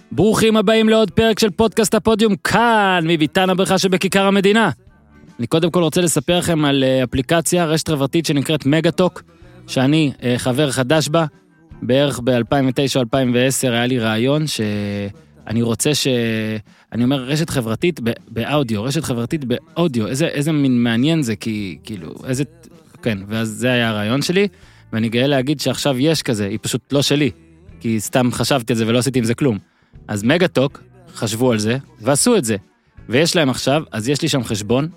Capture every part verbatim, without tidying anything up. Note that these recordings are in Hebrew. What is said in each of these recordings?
ברוכים הבאים לעוד פרק של פודקאסט הפודיום כאן, מביתן הברכה שבכיכר המדינה. אני קודם כל רוצה לספר לכם על אפליקציה, רשת חברתית שנקראת מגה-טוק, שאני חבר חדש בה, בערך ב-אלפיים ותשע אלפיים ועשר היה לי רעיון שאני רוצה ש... אני אומר רשת חברתית באודיו, רשת חברתית באודיו, איזה, איזה מין מעניין זה, כי כאילו, איזה... כן, ואז זה היה הרעיון שלי, ואני גאה להגיד שעכשיו יש כזה, היא פשוט לא שלי, כי סתם חשבתי על זה ולא עשיתי עם זה כלום. אז מגה-טוק חשבו על זה, ועשו את זה. ויש להם עכשיו, אז יש לי שם חשבון,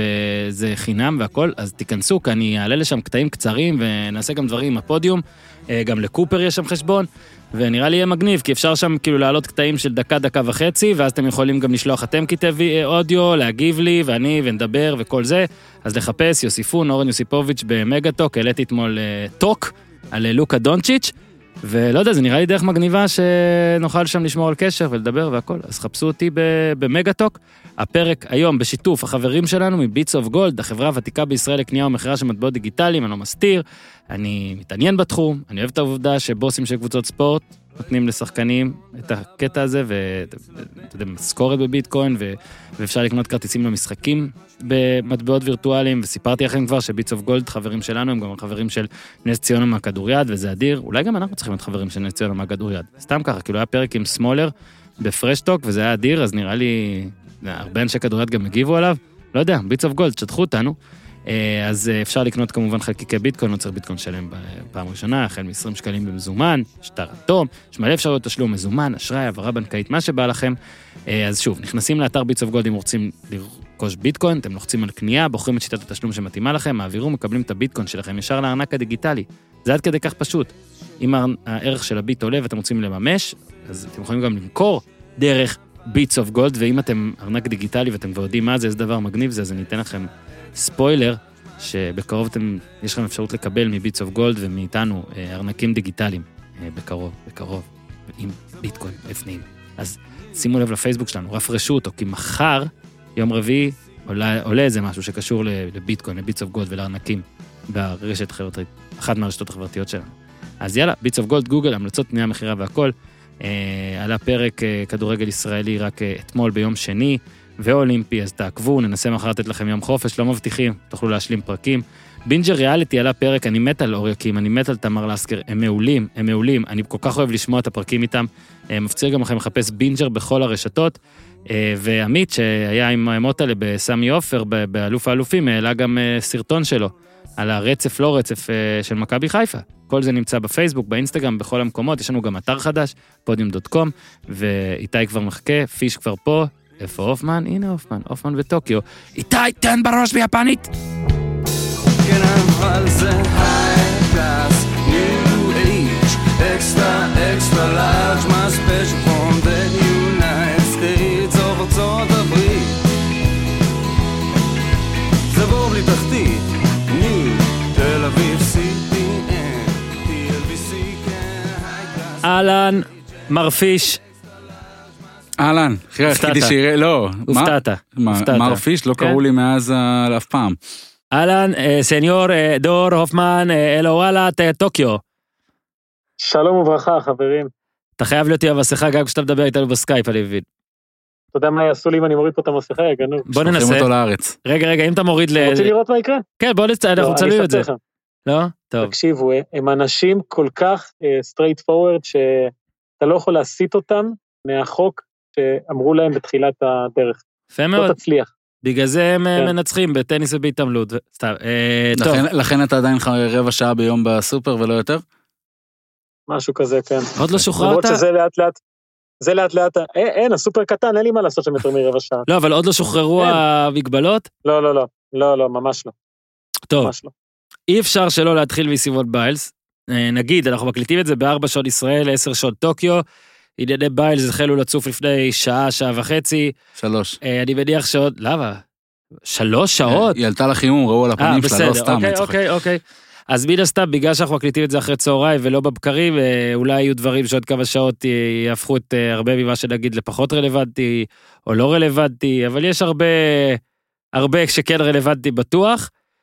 וזה חינם והכל, אז תיכנסו, כי אני אעלה לשם קטעים קצרים, ונעשה גם דברים עם הפודיום, גם לקופר יש שם חשבון, ונראה לי יהיה מגניב, כי אפשר שם כאילו לעלות קטעים של דקה, דקה וחצי, ואז אתם יכולים גם לשלוח אתם כתבי אודיו, להגיב לי, ואני, ונדבר וכל זה. אז לחפש, יוסיפון, אורן יוסיפוביץ' במגה-טוק, העליתי אתמול טוק, על לוקה דונצ'יץ', ולא יודע, זה נראה לי דרך מגניבה שנוכל שם לשמור על קשר ולדבר והכל. אז חפשו אותי במגה-טוק. הפרק היום בשיתוף החברים שלנו מביטס אוף גולד, החברה הוותיקה בישראל לקנייה ומכירה של מטבעות דיגיטליים, אני לא מסתיר, אני מתעניין בתחום, אני אוהב את העובדה שבוסים של קבוצות ספורט נותנים לשחקנים את הקטע הזה, ואתה יודע, משכורת בביטקוין, ואפשר לקנות כרטיסים למשחקים במטבעות וירטואליים, וסיפרתי לכם כבר שביטס אוף גולד חברים שלנו, הם גם חברים של נס ציונה מהכדוריד, וזה אדיר, אולי גם אנחנו צריכים להיות חברים של נס ציונה מהכדוריד, סתם ככה, כאילו היה פרק עם סמולר בפרשטוק, וזה היה אדיר, אז נראה לי, הרבה אנשי כדוריד גם הגיבו עליו, לא יודע, ביטס אוף גולד, שטחו אותנו, אז אפשר לקנות כמובן חלקיקי ביטקוין, לא צריך ביטקוין שלם בפעם ראשונה, החל מ-עשרים שקלים במזומן, שטר אטום, יש מלא אפשרויות תשלום מזומן, אשראי, העברה בנקאית, מה שבא לכם. אז שוב, נכנסים לאתר ביטס אוף גולד אם רוצים לרכוש ביטקוין, אתם לוחצים על קנייה, בוחרים את שיטת התשלום שמתאימה לכם, מעבירו, מקבלים את הביטקוין שלכם ישר לארנק הדיגיטלי. זה עד כדי כך פשוט. אם הערך של הביט עולה ואתם רוצים לממש, אז אתם יכולים גם למכור דרך ביטס אוף גולד, ואם אתם ארנק דיגיטלי ואתם כבר יודעים מה זה, איזה דבר מגניב זה, אז אני אתן לכם ספוילר, שבקרוב אתם, יש לכם אפשרות לקבל מביטס אוף גולד ומאיתנו ארנקים דיגיטליים, בקרוב, בקרוב, עם ביטקוין בפנים. אז שימו לב לפייסבוק שלנו, רפרשו אותו, כי מחר, יום רביעי, עולה, עולה איזה משהו שקשור לביטקוין, לביטס אוף גולד ולארנקים, ברשת חברתית, אחת מהרשתות החברתיות שלנו. אז יאללה, ביטס אוף גולד, גוגל, המלצות פנייה, מחירה והכל, עלה פרק כדורגל ישראלי רק אתמול ביום שני, ואולימפי, אז תעקבו, ננסה מחר לתת לכם יום חופש, לא מבטיחים, תוכלו להשלים פרקים. בינג'ר ריאליטי עלה פרק, אני מת על אוריוקים, אני מת על תמר לסקר, הם מעולים, הם מעולים, אני כל כך אוהב לשמוע את הפרקים איתם, מפציר גם לכם לחפש בינג'ר בכל הרשתות, ועמית שהיה עם המוטלה בסמי אופר, באלוף האלופים, העלה גם סרטון שלו, על הרצף לא רצף של מכבי חיפה. כל זה נמצא בפייסבוק, באינסטגרם, בכל המקומות, יש לנו גם אתר חדש, פודיום דוט קום, ואיתי כבר מחכה, פיש כבר פה, איפה אופמן? הנה אופמן, אופמן בטוקיו. איתי, תן בראש ביפנית! כן, אבל זה high class, new age, extra, extra large, my special from the United States of ארצות הברית. זה בור בלי תחתית, new, תל אביב, סי טי אן, טי אל בי סי, כן, high class. אהלן, מרפיש. אהלן, אחרי היחידי שיראה, לא. הופתעת. מרפיש, לא קראו לי מאז אף פעם. אהלן, סניור דור הופמן, אלוואלה, טוקיו. שלום וברכה, חברים. אתה חייב להיות עם המסכה גם כשאתה מדבר איתנו בסקייפ, אני מבין. אתה יודע מה יעשו לי אם אני מוריד פה את המסכה, יגנו. בוא ננסה. שולחים אותו לארץ. רגע, רגע, אם אתה מוריד ל... אתה רוצה לראות מה יקרה? כן, בוא נצא, אנחנו צלמים את זה. לא? טוב. תקשיבו, הם אנשים כל כך straight forward, שאתה לא יכול להסיט אותם מהחוק שאמרו להם בתחילת הדרך. יפה מאוד. לא תצליח. בגלל זה הם מנצחים בטניס ובהתעמלות. סתם, טוב. לכן אתה עדיין רבע שעה ביום בסופר ולא יותר? משהו כזה, כן. עוד לא שוחררת? למרות שזה לאט לאט, זה לאט לאט, אין, הסופר קטן, אין לי מה לעשות שם יותר מרבע שעה. לא, אבל עוד לא שוחררו המגבלות? לא, לא, לא, לא, לא, ממש לא. טוב, אי אפשר שלא להתחיל מסיבות ביילס. נגיד, אנחנו מקליטים את זה בארבע שעות ישראל, עשר שעות טוקיו, ענייני ביילס החלו לצוף לפני שעה, שעה וחצי. שלוש. אני מניח שעוד, למה? שלוש שעות? היא עלתה לחימום, ראו על הפנים שלה, לא סתם. אוקיי, אוקיי, אוקיי. אז מן הסתם, בגלל שאנחנו מקליטים את זה אחרי צהריים ולא בבקרים, אולי יהיו דברים שעוד כמה שעות יהפכו את הרבה ממה שנגיד לפחות רלוונטי, או לא רלוונטי, אבל יש הרבה, הרבה שכן רלוונטי בטוח.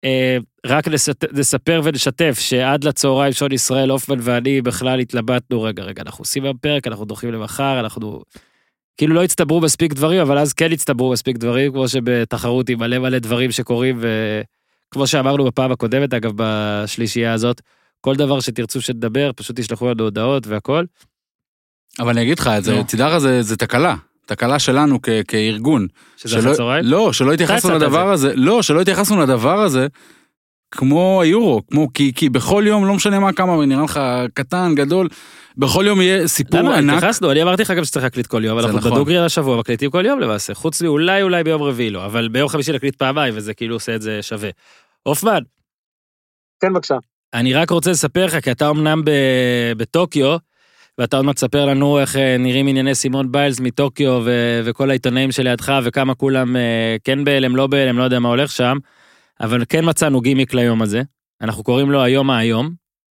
רק לספר ולשתף שעד לצהריים שון ישראל, אופמן ואני בכלל התלבטנו, רגע, רגע, אנחנו עושים בפרק, אנחנו דוחים למחר, אנחנו כאילו לא הצטברו מספיק דברים, אבל אז כן הצטברו מספיק דברים, כמו שבתחרות עם מלא מלא דברים שקורים, וכמו שאמרנו בפעם הקודמת, אגב, בשלישייה הזאת, כל דבר שתרצו שתדבר, פשוט תשלחו לנו הודעות והכל. אבל אני אגיד לך, צידרה זה תקלה. תקלה שלנו כ- כארגון. שזה אחרי צהריים? לא, שלא התייחסנו לדבר הזה, לא, שלא התייחסנו לדבר הזה, כמו היורו, כמו, כי, כי בכל יום, לא משנה מה כמה, נראה לך קטן, גדול, בכל יום יהיה סיפור למה, ענק. התייחסנו, אני אמרתי לך גם שצריך להקליט כל יום, אבל אנחנו נכון. בדוגרי על השבוע, מקליטים כל יום למעשה, חוץ לי אולי אולי ביום רביעי לא, אבל ביום חמישי להקליט פעמיים, וזה כאילו עושה את זה שווה. אופמן. כן, בבקשה. אני רק רוצה לספר לך, כי אתה אמנם ב- בטוקיו, ואתה עוד מעט תספר לנו איך נראים ענייני סימון ביילס מטוקיו, ו- וכל העיתונאים שלידך, וכמה כולם כן בהלם, לא בהלם, לא יודע מה הולך שם, אבל כן מצאנו גימיק ליום הזה, אנחנו קוראים לו היום היום,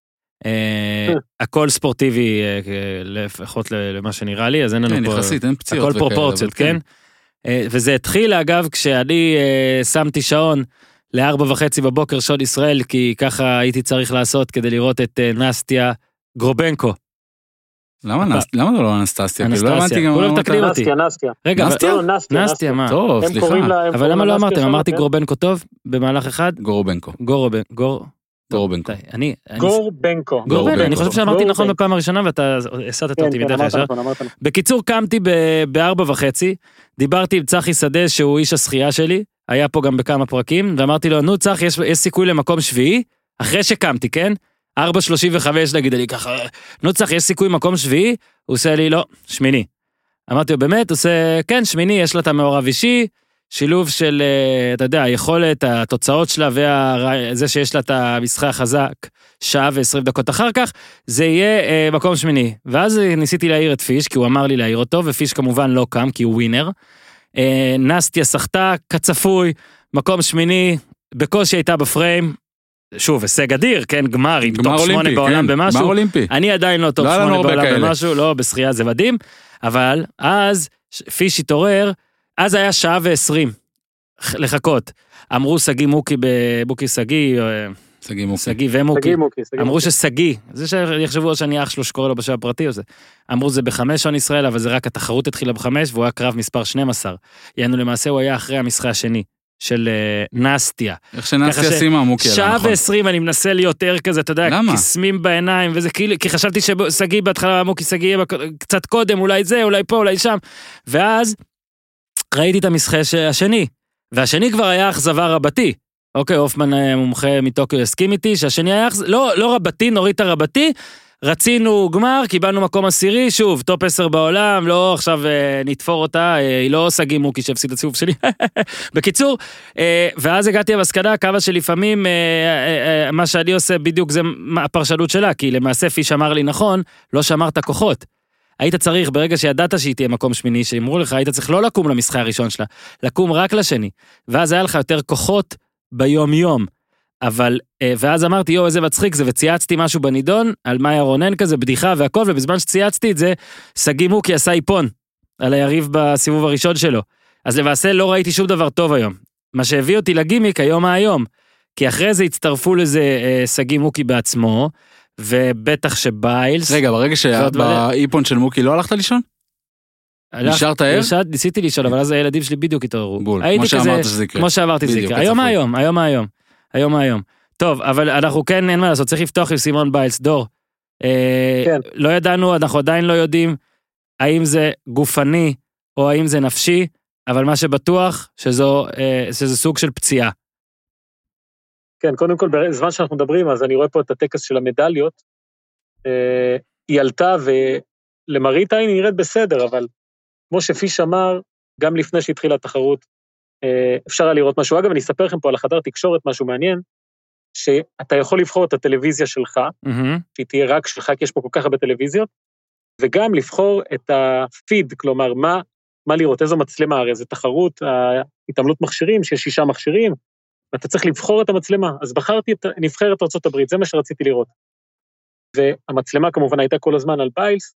הכל ספורטיבי, לפחות למה שנראה לי, אז אין לנו פה, יחסית, אין פציעות הכל פרופורציות, כן? וזה התחיל, אגב, כשאני שמתי שעון, לארבע וחצי בבוקר שון ישראל, כי ככה הייתי צריך לעשות כדי לראות את נסטיה גרובנקו. למה למה לא אנסטסיה? אנסטסיה, כולם תקדים אותי. נסטיה, נסטיה. רגע, נסטיה? נסטיה, מה? טוב, סליחה. אבל למה לא אמרתם? אמרתי גרובנקו טוב במהלך אחד? גורבנקו. גורבנקו. גורבנקו. אני... גורבנקו. גורבנקו, אני חושב שאמרתי נכון בפעם הראשונה, ואתה הסתת אותי מדרך ישר. בקיצור, קמתי בארבע וחצי, דיברתי עם צחי שדה, שהוא איש השחייה שלי, היה פה גם בכמה פרקים, ואמרתי לו, נו צח, יש, יש סיכוי למקום שביעי, אחרי שקמתי, כן? ארבע שלושים וחמש נגיד, אני ככה, נו צח, יש סיכוי מקום שביעי? הוא עושה לי, לא, שמיני. אמרתי לו, באמת? הוא עושה, כן, שמיני, יש לה את המעורב אישי, שילוב של, אתה יודע, היכולת, התוצאות שלה, וזה שיש לה את המשחק חזק, שעה ועשרים דקות אחר כך, זה יהיה מקום שמיני. ואז ניסיתי להעיר את פיש, כי הוא אמר לי להעיר אותו, ופיש כמובן לא קם, כי הוא ווינר. נסטיה שחתה, כצפוי, מקום שמיני, בקושי הייתה בפריים, שוב, הישג אדיר, כן, גמר, עם טופ שמונה בעולם במשהו, גמר אולימפי. אני עדיין לא טופ שמונה בעולם במשהו, לא, בשחייה זה מדהים, אבל אז פיש התעורר, אז היה שעה ועשרים לחכות, אמרו סגי מוקי, בוקי סגי, סגי מוקי. סגי ומוקי, אמרו שסגי, זה שיחשבו שאני אח שלו שקורא לו בשם הפרטי, אמרו זה בחמש שון ישראל, אבל זה רק התחרות התחילה בחמש, והוא היה קרב מספר שנים עשר, יענו למעשה הוא היה אחרי המשחק השני, של נסטיה. איך שנסטיה שימה מוקי. שעה ועשרים אני מנסה להיות ער כזה, אתה יודע, כסמים בעיניים, וזה כאילו, כי חשבתי שסגי בהתחלה, מוקי סגי יהיה קצת קודם, אולי זה, אולי פה, אולי שם, ואז ראיתי את המשחק השני, והשני כבר היה אכזבה רבתי, אוקיי, אופמן מומחה מטוקיו הסכים איתי, שהשני היה אכזבה, לא, לא רבתי, נוריד את הרבתי, רצינו גמר, קיבלנו מקום עשירי, שוב, טופ עשר בעולם, לא עכשיו אה, נתפור אותה, אה, היא לא סגי מוקי שהפסיד את הסיבוב שלי. בקיצור, אה, ואז הגעתי למסקנה, כמה שלפעמים, אה, אה, אה, מה שאני עושה בדיוק זה הפרשנות שלה, כי למעשה פיש אמר לי נכון, לא שמרת כוחות. היית צריך, ברגע שידעת שהיא תהיה מקום שמיני, שאמרו לך, היית צריך לא לקום למשחק הראשון שלה, לקום רק לשני, ואז היה לך יותר כוחות ביום יום. אבל, ואז אמרתי, יו, איזה מצחיק זה, וצייצתי משהו בנידון, על מאיה רונן כזה, בדיחה והכל, ובזמן שצייצתי את זה, סגי מוקי עשה איפון, על היריב בסיבוב הראשון שלו. אז למעשה לא ראיתי שום דבר טוב היום. מה שהביא אותי לגימיק היום מהיום, כי אחרי זה הצטרפו לזה אה, סגי מוקי בעצמו, ובטח שביילס... רגע, ברגע שבאיפון של מוקי לא הלכת לישון? נשארת ער? ניסיתי לישון, אבל אז הילדים שלי בדיוק התעוררו. בול, כמו שאמרת שזה יקרה. כמו שאמרתי שזה יקרה. היום מהיום, היום מהיום. היום היום. טוב, אבל אנחנו כן, אין מה לעשות, צריך לפתוח עם סימון ביילס, דור. כן. לא ידענו, אנחנו עדיין לא יודעים, האם זה גופני, או האם זה נפשי, אבל מה שבטוח, שזו, שזה סוג של פציעה. כן, קודם כל, בזמן שאנחנו מדברים, אז אני רואה פה את הטקס של המדליות, היא עלתה, ולמראית עין היא נראית בסדר, אבל כמו שפיש אמר, גם לפני שהתחילה התחרות, אפשר היה לראות משהו. אגב, אני אספר לכם פה על החדר תקשורת, משהו מעניין, שאתה יכול לבחור את הטלוויזיה שלך, mm-hmm. שהיא תהיה רק שלך, כי יש פה כל כך הרבה טלוויזיות, וגם לבחור את הפיד, כלומר, מה, מה לראות, איזו מצלמה, הרי זה תחרות, התעמלות מכשירים, שיש שישה מכשירים, ואתה צריך לבחור את המצלמה, אז בחרתי את נבחרת ארצות הברית, זה מה שרציתי לראות. והמצלמה כמובן הייתה כל הזמן על ביילס,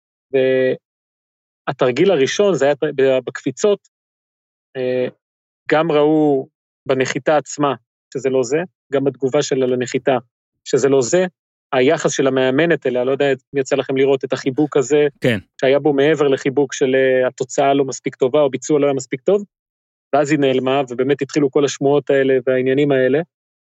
והתרגיל הראשון, זה היה בקפיצות, גם ראו בנחיתה עצמה, שזה לא זה, גם בתגובה שלה לנחיתה, שזה לא זה, היחס של המאמנת אליה, לא יודע אם יצא לכם לראות את החיבוק הזה, כן. שהיה בו מעבר לחיבוק של התוצאה לא מספיק טובה, או ביצוע לא היה מספיק טוב, ואז היא נעלמה, ובאמת התחילו כל השמועות האלה והעניינים האלה,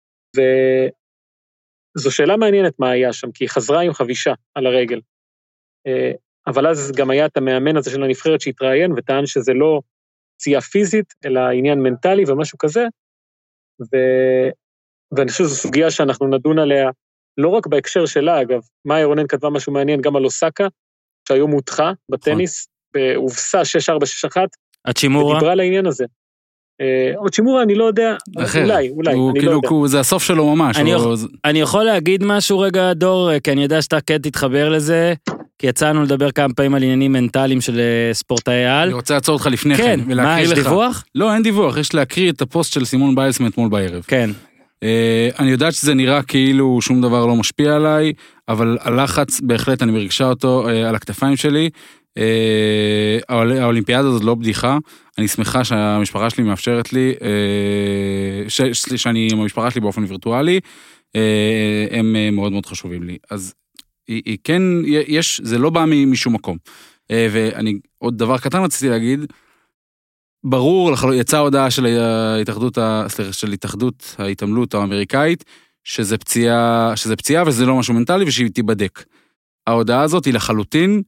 וזו שאלה מעניינת מה היה שם, כי היא חזרה עם חבישה על הרגל, אבל אז גם היה את המאמן הזה של הנבחרת שהתראיין, וטען שזה לא פציעה פיזית, אלא עניין מנטלי ומשהו כזה, ו... ואני חושב שזו סוגיה שאנחנו נדון עליה, לא רק בהקשר שלה, אגב, מאיה רונן כתבה משהו מעניין גם על אוסקה, שהיום הודחה בטניס, והובסה שש ארבע שש אחת, הצ'ימורה? ודיברה על העניין הזה. עוד צ'ימורה, אני לא יודע, אולי, אולי, אני לא יודע. זה הסוף שלו ממש. אני יכול להגיד משהו רגע, דור, כי אני יודע שאתה כן תתחבר לזה, כי יצאנו לדבר כמה פעמים על עניינים מנטליים של ספורטאי על. אני רוצה לעצור אותך לפני כן, כן, מה, יש דיווח? לא, אין דיווח, יש להקריא את הפוסט של סימון ביילס מאתמול בערב. כן. אני יודעת שזה נראה כאילו שום דבר לא משפיע עליי, אבל הלחץ בהחלט אני מרגישה אותו על הכתפיים שלי. האולימפיאדה הזאת לא בדיחה, אני שמחה שהמשפחה שלי מאפשרת לי, שאני עם המשפחה שלי באופן וירטואלי, הם מאוד מאוד חשובים לי. אז היא כן, יש, זה לא בא משום מקום. ואני, עוד דבר קטן רציתי להגיד, ברור, יצאה הודעה של ההתאחדות, של התאחדות ההתעמלות האמריקאית, שזה פציעה, שזה פציעה וזה לא משהו מנטלי ושהיא תיבדק. ההודעה הזאת היא לחלוטין,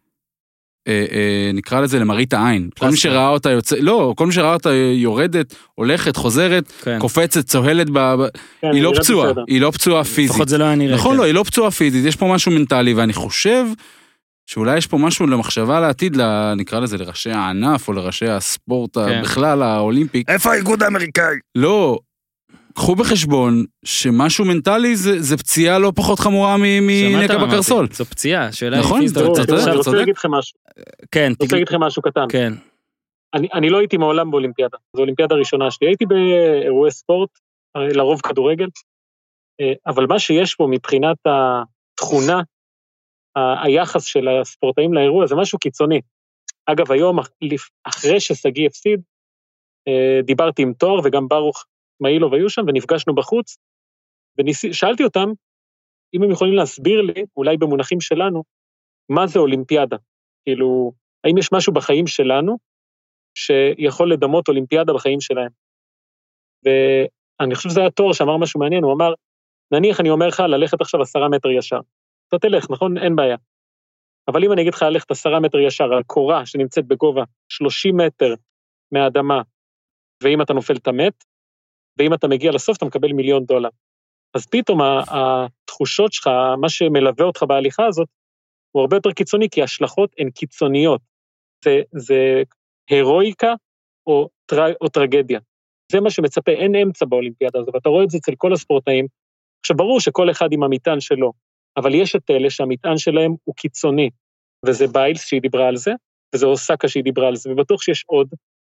נקרא לזה למראית העין. כל מי שראה אותה יוצא, לא, כל מי שראה אותה יורדת, הולכת, חוזרת, קופצת, צוהלת, היא לא פצועה, היא לא פצועה פיזית. לפחות זה לא היה נראה. נכון, לא, היא לא פצועה פיזית, יש פה משהו מנטלי, ואני חושב שאולי יש פה משהו למחשבה לעתיד, נקרא לזה לראשי הענף, או לראשי הספורט בכלל האולימפיק. איפה האיגוד האמריקאי? לא, קחו בחשבון שמשהו מנטלי זה פציעה לא פחות חמורה מנקע בקרסול. זו פציעה, שאלה נכון, אני רוצה להגיד לכם משהו. כן. אני רוצה להגיד לכם משהו קטן. כן. אני לא הייתי מעולם באולימפיאדה, זו אולימפיאדה הראשונה שלי, הייתי באירועי ספורט, לרוב כדורגל, אבל מה שיש פה מבחינת התכונה, היחס של הספורטאים לאירוע, זה משהו קיצוני. אגב, היום, אחרי שסגי הפסיד, דיברתי עם תואר, וגם ברוך מאילו והיו שם, ונפגשנו בחוץ, ושאלתי אותם, אם הם יכולים להסביר לי, אולי במונחים שלנו, מה זה אולימפיאדה? כאילו, האם יש משהו בחיים שלנו, שיכול לדמות אולימפיאדה בחיים שלהם? ואני חושב שזה היה תואר שאמר משהו מעניין, הוא אמר, נניח אני אומר לך, ללכת עכשיו עשרה מטר ישר. אתה תלך, נכון? אין בעיה. אבל אם אני אגיד לך ללכת עשרה מטר ישר, על קורה שנמצאת בגובה שלושים מטר מהאדמה, ואם אתה נופל אתה מת, ואם אתה מגיע לסוף אתה מקבל מיליון דולר. אז פתאום התחושות שלך, מה שמלווה אותך בהליכה הזאת, הוא הרבה יותר קיצוני, כי ההשלכות הן קיצוניות. זה, זה הרואיקה או, טר, או טרגדיה. זה מה שמצפה, אין אמצע באולימפיאדה הזאת, ואתה רואה את זה אצל כל הספורטאים. עכשיו ברור שכל אחד עם המטען שלו, אבל יש את אלה שהמטען שלהם הוא קיצוני, וזה ביילס שהיא דיברה על זה, וזה אוסקה שהיא דיברה על זה, ובטוח שיש עוד,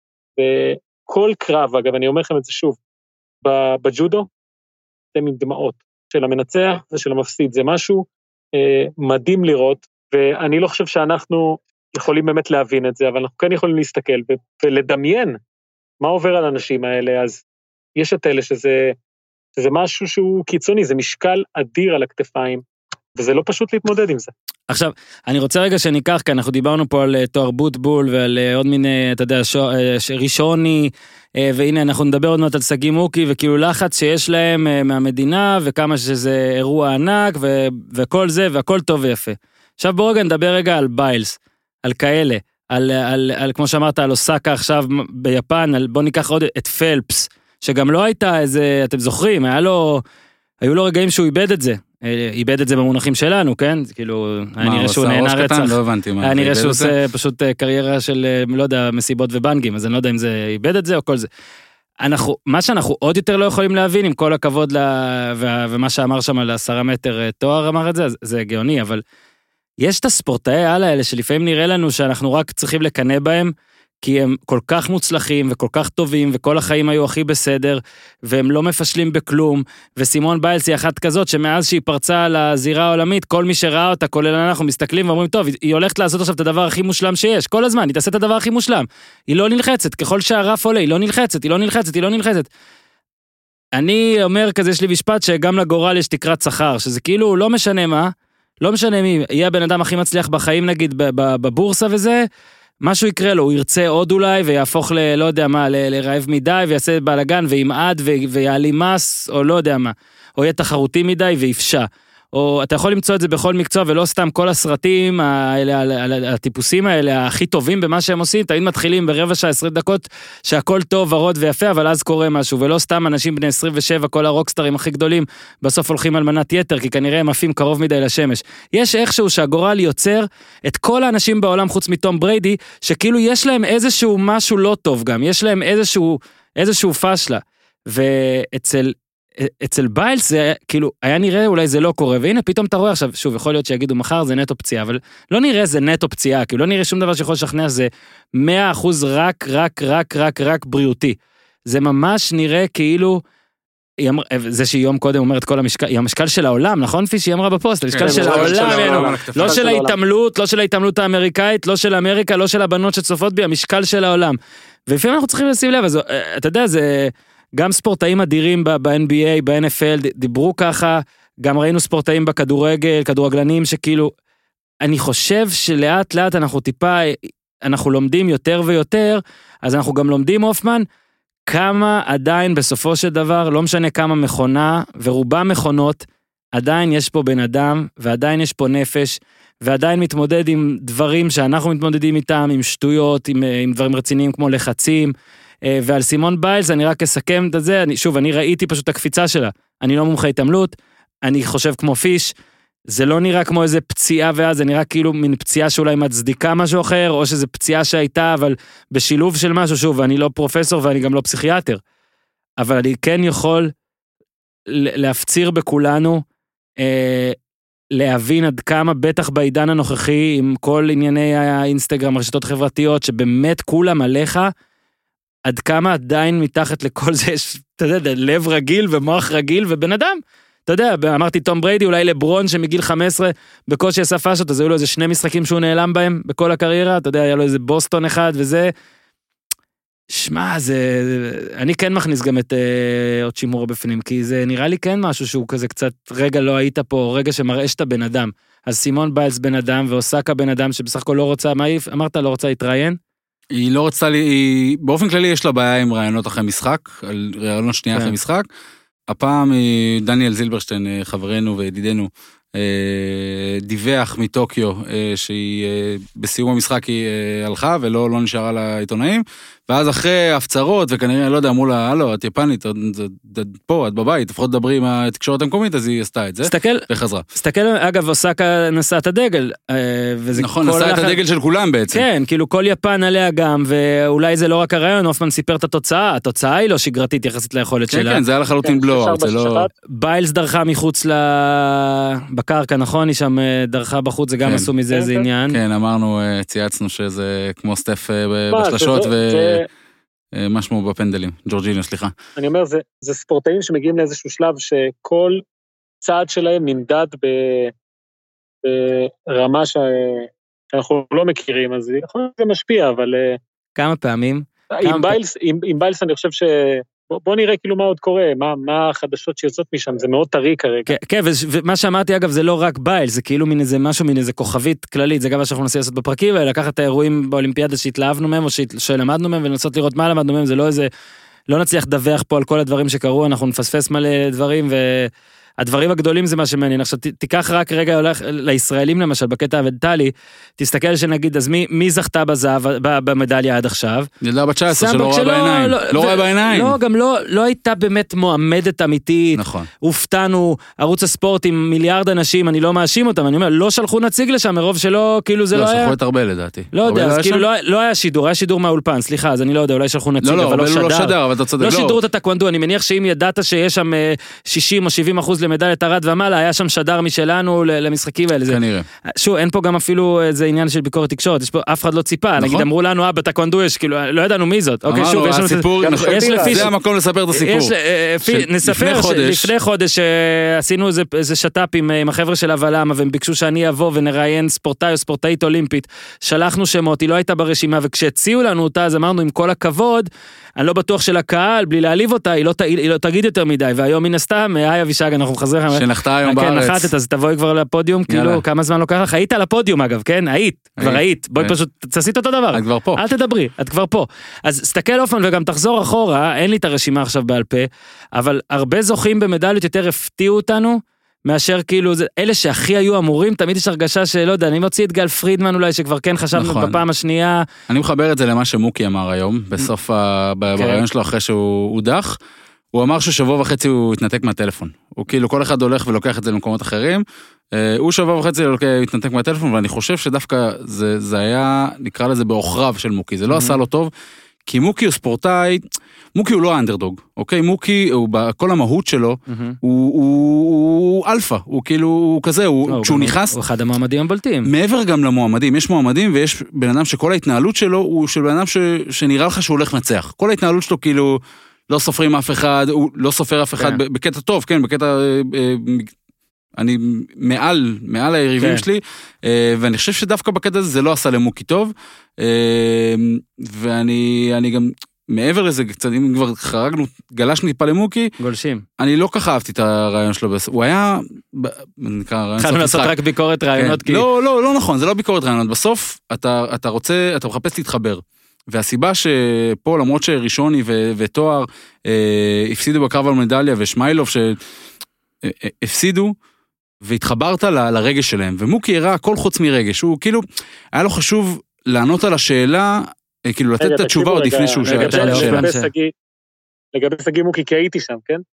וכל קרב, אגב, אני אומר לכם את זה שוב, בג'ודו, זה עם דמעות של המנצח ושל המפסיד, זה משהו אה, מדהים לראות, ואני לא חושב שאנחנו יכולים באמת להבין את זה, אבל אנחנו כן יכולים להסתכל ולדמיין מה עובר על האנשים האלה, אז יש את אלה שזה, שזה משהו שהוא קיצוני, זה משקל אדיר על הכתפיים, וזה לא פשוט להתמודד עם זה. עכשיו, אני רוצה רגע שניקח, כי אנחנו דיברנו פה על תואר בוטבול, ועל עוד מיני, אתה יודע, ראשוני, והנה אנחנו נדבר עוד מעט על סגי מוקי, וכאילו לחץ שיש להם מהמדינה, וכמה שזה אירוע ענק, ו- וכל זה, והכל טוב ויפה. עכשיו בוא רגע נדבר רגע על ביילס, על כאלה, על, על, על, כמו שאמרת, על אוסקה עכשיו ביפן, על, בוא ניקח עוד את פלפס, שגם לא הייתה איזה, אתם זוכרים, היה לו, היו לו רגעים שהוא איבד את זה, איבד את זה במונחים שלנו, כן? כאילו, היה נראה שהוא נהנה רצח. לא הבנתי מה. היה נראה שהוא עושה פשוט קריירה של, לא יודע, מסיבות ובנגים, אז אני לא יודע אם זה איבד את זה או כל זה. אנחנו, מה שאנחנו עוד יותר לא יכולים להבין, עם כל הכבוד, ומה שאמר שם על עשרה מטר תואר אמר את זה, זה גאוני, אבל יש את הספורטאי על האלה, שלפעמים נראה לנו שאנחנו רק צריכים לקנא בהם, כי הם כל כך מוצלחים וכל כך טובים, וכל החיים היו הכי בסדר, והם לא מפשלים בכלום, וסימון ביילס היא אחת כזאת, שמאז שהיא פרצה לזירה העולמית, כל מי שראה אותה, כולל אנחנו מסתכלים ואומרים, טוב, היא הולכת לעשות עכשיו את הדבר הכי מושלם שיש, כל הזמן, היא תעשה את הדבר הכי מושלם, היא לא נלחצת, ככל שהרף עולה, היא לא נלחצת, היא לא נלחצת, היא לא נלחצת. אני אומר כזה, יש לי משפט שגם לגורל יש תקרת שכר, שזה כאילו לא משנה מה, לא משנה מי, יהיה הבן אדם הכי מצליח בחיים נגיד בבורסה וזה, משהו יקרה לו, הוא ירצה עוד אולי ויהפוך ל, לא יודע מה, לרעב מדי ויעשה בלגן וימעד ויעלים מס או לא יודע מה, או יהיה תחרותי מדי ויפשע. או אתה יכול למצוא את זה בכל מקצוע, ולא סתם כל הסרטים האלה, הטיפוסים האלה, הכי טובים במה שהם עושים, תמיד מתחילים ברבע שעה, עשרים דקות, שהכל טוב, ורוד ויפה, אבל אז קורה משהו, ולא סתם אנשים בני עשרים ושבע, כל הרוקסטרים הכי גדולים, בסוף הולכים על מנת יתר, כי כנראה הם עפים קרוב מדי לשמש. יש איכשהו שהגורל יוצר את כל האנשים בעולם, חוץ מתום בריידי, שכאילו יש להם איזשהו משהו לא טוב גם, יש להם איזשהו, איזשהו פשלה, ואצל אצל ביילס זה כאילו היה נראה אולי זה לא קורה, והנה פתאום אתה רואה עכשיו, שוב יכול להיות שיגידו מחר זה נטו פציעה, אבל לא נראה זה נטו פציעה, כאילו לא נראה שום דבר שיכול לשכנע, זה מאה אחוז רק רק רק רק רק בריאותי, זה ממש נראה כאילו, זה שהיא יום קודם אומרת כל המשקל, היא המשקל של העולם, נכון פיש? היא אמרה בפוסט, המשקל של העולם, לא של ההתעמלות, לא של ההתעמלות האמריקאית, לא של אמריקה, לא של הבנות שצופות בי, המשקל של העולם, ולפעמים אנחנו צריכים לשים לב, אז אתה יודע זה גם ספורטאים אדירים ב-אן בי איי, ב-אן אף אל, דיברו ככה, גם ראינו ספורטאים בכדורגל, כדורגלנים שכאילו, אני חושב שלאט לאט אנחנו טיפה, אנחנו לומדים יותר ויותר, אז אנחנו גם לומדים אופמן, כמה עדיין בסופו של דבר, לא משנה כמה מכונה, ורובה מכונות, עדיין יש פה בן אדם, ועדיין יש פה נפש, ועדיין מתמודד עם דברים שאנחנו מתמודדים איתם, עם שטויות, עם, עם דברים רציניים כמו לחצים, ועל סימון ביילס, אני רק אסכם את זה, אני, שוב, אני ראיתי פשוט את הקפיצה שלה, אני לא מומחה התעמלות, אני חושב כמו פיש, זה לא נראה כמו איזה פציעה ואז, זה נראה כאילו מין פציעה שאולי מצדיקה משהו אחר, או שזה פציעה שהייתה, אבל בשילוב של משהו, שוב, אני לא פרופסור ואני גם לא פסיכיאטר, אבל אני כן יכול להפציר בכולנו, אה, להבין עד כמה, בטח בעידן הנוכחי, עם כל ענייני האינסטגרם, הרשתות חברתיות, שבאמת כולם עליך, עד כמה עדיין מתחת לכל זה, יש, אתה יודע, לב רגיל ומוח רגיל ובן אדם. אתה יודע, אמרתי תום בריידי, אולי לברון שמגיל חמש עשרה בקושי השפה שלו, אז היו לו איזה שני משחקים שהוא נעלם בהם בכל הקריירה, אתה יודע, היה לו איזה בוסטון אחד וזה. שמע, זה, אני כן מכניס גם את אה, עוד שימורה בפנים, כי זה נראה לי כן משהו שהוא כזה קצת, רגע לא היית פה, רגע שמראה שאתה בן אדם. אז סימון ביילס בן אדם, ואוסקה בן אדם שבסך הכל לא רוצה, מה אמרת, לא רוצה להתראיין? היא לא רצתה לי, היא, באופן כללי יש לה בעיה עם רעיונות אחרי משחק, על רעיונות שנייה אחרי משחק. הפעם דניאל זילברשטיין, חברנו וידידנו, דיווח מטוקיו, שהיא בסיום המשחק היא הלכה ולא לא נשארה לעיתונאים, ואז אחרי הפצרות, וכנראה, לא יודע, מול ה, הלו, את יפנית, פה, את בבית, לפחות דברי עם התקשורת המקומית, אז היא עשתה את זה, סתכל, וחזרה. סתכל, אגב, אוסקה נשאה את הדגל, וזה נכון, נשאה את הדגל של כולם בעצם. כן, כאילו כל יפן עליה גם, ואולי זה לא רק הרעיון, אופמן סיפר את התוצאה, התוצאה היא לא שגרתית יחסית ליכולת כן, שלה. כן, זה היה לחלוטין בלואו, זה לא... ביילס דרכה מחוץ בקרקע, נכון? היא שם דרכה בחוץ, זה גם עשו מזה איזה עניין. כן, אמרנו, צייצנו שזה כמו סטף בשלשות ומשהו בפנדלים, ג'ורג'יניו, סליחה. אני אומר, זה ספורטאים שמגיעים לאיזשהו שלב שכל צעד שלהם נמדד ברמה שאנחנו לא מכירים, אז יכול להיות שזה משפיע, אבל... כמה פעמים? עם ביילס אני חושב ש... בוא נראה כאילו מה עוד קורה, מה, מה החדשות שיוצאות משם, זה מאוד טרי כרגע. כן, כן, ומה שאמרתי אגב זה לא רק בייל, זה כאילו מין איזה משהו, מין איזה כוכבית כללית, זה גם מה שאנחנו ננסה לעשות בפרקים, ולקחת את האירועים באולימפיאדה שהתלהבנו מהם, או שלמדנו מהם, ולנסות לראות מה למדנו מהם, זה לא איזה, לא נצליח לדווח פה על כל הדברים שקרו, אנחנו נפספס מלא דברים, והדברים הגדולים זה מה שמעניין. עכשיו תיקח רק רגע הולך לישראלים למשל, בקטע הוונטלי, תסתכל שנגיד, אז מי, מי זכתה בזהב, במדליה עד עכשיו? ילדה בת תשע עשרה שלא רואה בעיניים. לא רואה בעיניים. לא, גם לא, לא הייתה באמת מועמדת אמיתית. נכון. הופתענו, ערוץ הספורט עם מיליארד אנשים, אני לא מאשים אותם, אני אומר, לא שלחו נציג לשם, מרוב שלא, כאילו זה לא היה. לא, שלחו את הרבה לדעתי. לא יודע, אז כאילו לא היה שידור, היה שידור מהאולפן, סליחה, אז אני לא יודע, אולי שלחו נציג, אבל לא שדר. אבל אתה צודק, לא שידרו את הטקוונדו, אני מניח שאם ידעת שיש שם שישים או שבעים אחוז אחוז למדליית ארד ומעלה, היה שם שדר משלנו למשחקים האלה. כנראה. שוב, אין פה גם אפילו איזה עניין של ביקורת תקשורת, יש פה אף אחד לא ציפה, נגיד אמרו לנו, אה, בטקוונדו יש, כאילו, לא ידענו מי זאת. אוקיי, שוב, יש לנו... זה המקום לספר את הסיפור. נספר שלפני חודש עשינו איזה שטאפ עם החבר'ה של הוולאמה, והם ביקשו שאני אבוא ונראיין ספורטאי או ספורטאית אולימפית. שלחנו שמות, היא לא הייתה ברשימה, וכשהציעו לנו אותה, אז אמרנו, עם כל הכבוד, אני לא בטוח של הקהל, בלי להעליב אותה, היא לא, היא לא תגיד יותר מדי, והיום מן הסתם, היי אבישג, אנחנו חוזרים. שנחתה היום כן, בארץ. נחתת, אז תבואי כבר לפודיום, כאילו, כמה זמן לוקח לך? היית על הפודיום אגב, כן? היית, כבר היית. בואי פשוט, תעשית אותו דבר. את כבר פה. אל תדברי, את כבר פה. אז סתכל אופן וגם תחזור אחורה, אין לי את הרשימה עכשיו בעל פה, אבל הרבה זוכים במדליות יותר הפתיעו אותנו, מאשר כאילו, אלה שהכי היו אמורים, תמיד יש הרגשה שלא יודע, אני מוציא את גל פרידמן אולי, שכבר כן חשבנו נכון. בפעם השנייה. אני מחבר את זה למה שמוקי אמר היום, בסוף, ה... ברעיון שלו אחרי שהוא הודח, הוא אמר ששבוע וחצי הוא התנתק מהטלפון. הוא כאילו, כל אחד הולך ולוקח את זה למקומות אחרים, הוא שבוע וחצי התנתק מהטלפון, ואני חושב שדווקא זה, זה היה, נקרא לזה באוכריו של מוקי, זה לא עשה לו טוב, כי מוקי הוא ספורטאי, מוקי הוא לא האנדרדוג, אוקיי? מוקי, הוא, בכל המהות שלו, הוא, הוא, הוא אלפא, הוא כאילו, הוא כזה, הוא, כשהוא נכנס... הוא אחד המועמדים הבולטים. מעבר גם למועמדים, יש מועמדים ויש בן אדם שכל ההתנהלות שלו, הוא של בן אדם ש, שנראה לך שהוא הולך לנצח. כל ההתנהלות שלו כאילו, לא סופרים אף אחד, הוא לא סופר אף אחד, בקטע טוב, כן, בקטע... אני מעל, מעל היריבים שלי, ואני חושב שדווקא בקטע הזה זה לא עשה למוקי טוב, ואני אני גם, מעבר לזה, קצת, אם כבר חרגנו, גלשנו טיפה למוקי, גולשים. אני לא ככה אהבתי את הרעיון שלו, הוא היה, נקרא, רעיון חיינו לעשות רק ביקורת רעיונות, כי... לא, לא, לא נכון, זה לא ביקורת רעיונות, בסוף אתה, אתה רוצה, אתה מחפש להתחבר, והסיבה שפה, למרות שראשוני ותואר, הפסידו בקרב על מדליה, ושמיילוב שהפסידו, והתחברת ל, לרגש שלהם, ומוקי הראה הכל חוץ מרגש, הוא כאילו, היה לו חשוב לענות על השאלה, כאילו לתת את התשובה עוד לפני שהוא שאלה. לגבי סגי מוקי, כי הייתי שם, כן?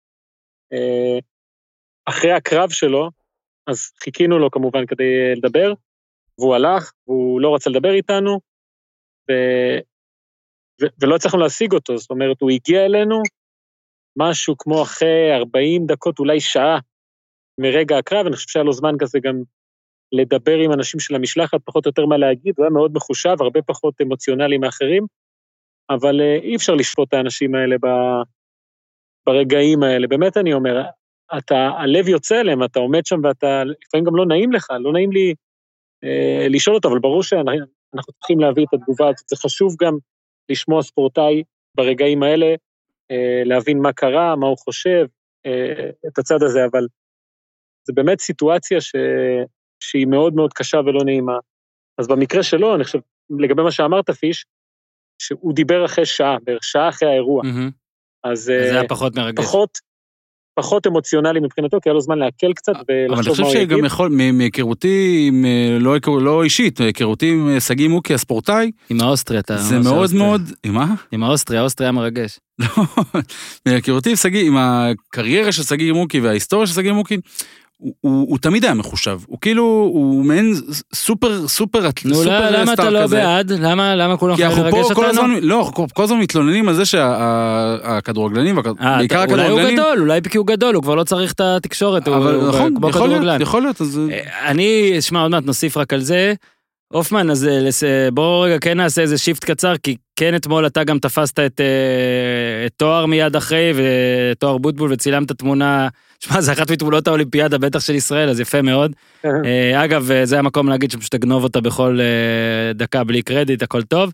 אחרי הקרב שלו, אז חיכינו לו כמובן כדי לדבר, והוא הלך, והוא לא רצה לדבר איתנו, ו... ו... ולא הצלחנו להשיג אותו, זאת אומרת, הוא הגיע אלינו, משהו כמו אחרי ארבעים דקות, אולי שעה, מרגע הקרב, אני חושב שהיה לו זמן כזה גם לדבר עם אנשים של המשלחת, פחות או יותר מה להגיד, הוא היה מאוד מחושב, הרבה פחות אמוציונלי מאחרים, אבל אי אפשר לשפוט את האנשים האלה ברגעים האלה, באמת אני אומר, אתה, הלב יוצא אליהם, אתה עומד שם ואתה, לפעמים גם לא נעים לך, לא נעים לי אה, לשאול אותו, אבל ברור שאנחנו צריכים להביא את התגובה הזאת, זה חשוב גם לשמוע ספורטאי ברגעים האלה, אה, להבין מה קרה, מה הוא חושב, אה, את הצד הזה, אבל זה באמת סיטואציה ש... שהיא מאוד מאוד קשה ולא נעימה. אז במקרה שלו, אני חושב, לגבי מה שאמרת פיש, שהוא דיבר אחרי שעה, בערך שעה אחרי האירוע. Mm-hmm. אז זה היה פחות מרגש. פחות, פחות אמוציונלי מבחינתו, כי היה לו זמן להקל קצת ולחשוב מה הוא יגיד. אבל אני חושב שגם יכול, מהיכרותי, לא, לא אישית, מהיכרותי עם סגי מוקי, הספורטאי, עם האוסטריה, אתה זה מאוד מאוד, עם מה? עם האוסטריה, האוסטריה מרגש. לא, מהיכרותי עם סגי, עם הקריירה של סגי מוקי וההיסטוריה של סגי מוקי, הוא, הוא, הוא תמיד היה מחושב, הוא כאילו, הוא מעין סופר, סופר, נו, סופר למה אתה לא בעד? למה, למה כולם יכולים לרגש אותנו? כל הזמן, לא, אנחנו כל הזמן מתלוננים על זה שהכדורגלנים, בעיקר הכדורגלנים... אולי הוא גדול, אולי כי הוא גדול, הוא כבר לא צריך את התקשורת, אבל נכון, יכול להיות, יכול להיות. אני, שמע, עוד מעט נוסיף רק על זה, אופמן, אז בואו רגע כן נעשה איזה שיפט קצר, כי כן אתמול אתה גם תפסת את תואר מיד אחרי, ותואר בוטבול, וצילמת תמונה, שמע, זה אחת מתמונות האולימפיאדה, בטח של ישראל, אז יפה מאוד. אגב, זה המקום להגיד שפשוט תגנוב אותה בכל דקה בלי קרדיט, הכל טוב.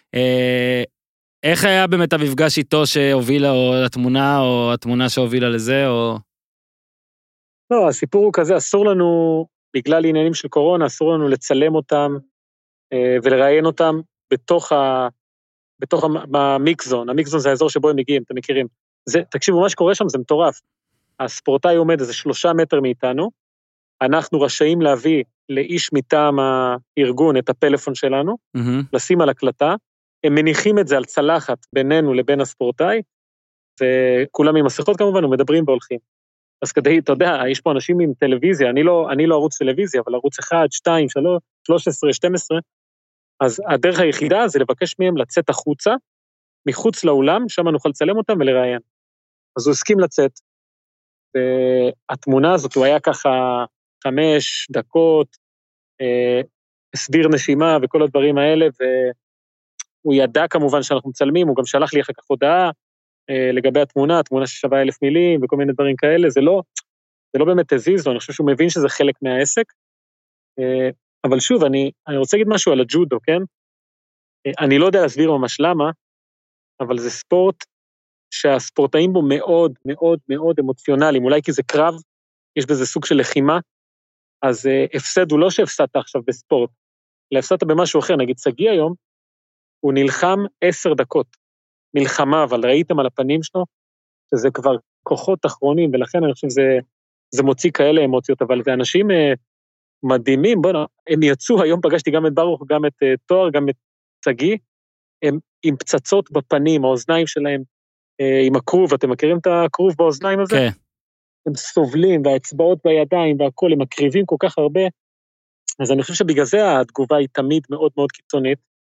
איך היה באמת המפגש איתו שהובילה, או התמונה, או התמונה שהובילה לזה, או... לא, הסיפור הוא כזה, אסור לנו... בגלל עניינים של קורונה, אסור לנו לצלם אותם, ולראיין אותם בתוך ה... בתוך המיקזון. המיקזון זה האזור שבו הם מגיעים, אתם מכירים. זה, תקשיבו, מה שקורה שם זה מטורף. הספורטאי עומד איזה שלושה מטר מאיתנו, אנחנו רשאים להביא לאיש מטעם הארגון את הפלאפון שלנו, mm-hmm. לשים על הקלטה, הם מניחים את זה על צלחת בינינו לבין הספורטאי, וכולם עם מסכות כמובן, ומדברים והולכים. אז כדי, אתה יודע, יש פה אנשים עם טלוויזיה, אני לא, אני לא ערוץ טלוויזיה, אבל ערוץ אחד, שתיים, שלוש, שלוש עשרה, שתים עשרה, אז הדרך היחידה זה לבקש מהם לצאת החוצה, מחוץ לאולם, שם נוכל לצלם אותם ולראיין. אז הוא הסכים לצאת, והתמונה הזאת, הוא היה ככה חמש דקות, הסביר נשימה וכל הדברים האלה, והוא ידע כמובן שאנחנו מצלמים, הוא גם שלח לי אחר כך הודעה, לגבי התמונה, התמונה ששווה אלף מילים, וכל מיני דברים כאלה, זה לא, זה לא באמת הזיז לו, אני חושב שהוא מבין שזה חלק מהעסק, אבל שוב, אני, אני רוצה להגיד משהו על הג'ודו, כן? אני לא יודע להסביר ממש למה, אבל זה ספורט שהספורטאים בו מאוד מאוד מאוד אמוציונליים, אולי כי זה קרב, יש בזה סוג של לחימה, אז הפסד הוא לא שהפסדת עכשיו בספורט, אלא הפסדת במשהו אחר, נגיד סגי היום, הוא נלחם עשר דקות, מלחמה, אבל ראיתם על הפנים שלו, שזה כבר כוחות אחרונים, ולכן אני חושב שזה, זה מוציא כאלה אמוציות, אבל זה אנשים מדהימים, בוא נה, הם יצאו, היום פגשתי גם את ברוך, גם את תואר, גם את סגי, הם עם פצצות בפנים, האוזניים שלהם, עם הכרוב, אתם מכירים את הכרוב באוזניים הזה? כן. הם סובלים, והאצבעות בידיים, והכל, הם מקריבים כל כך הרבה, אז אני חושב שבגלל זה התגובה היא תמיד מאוד מאוד קיצונית,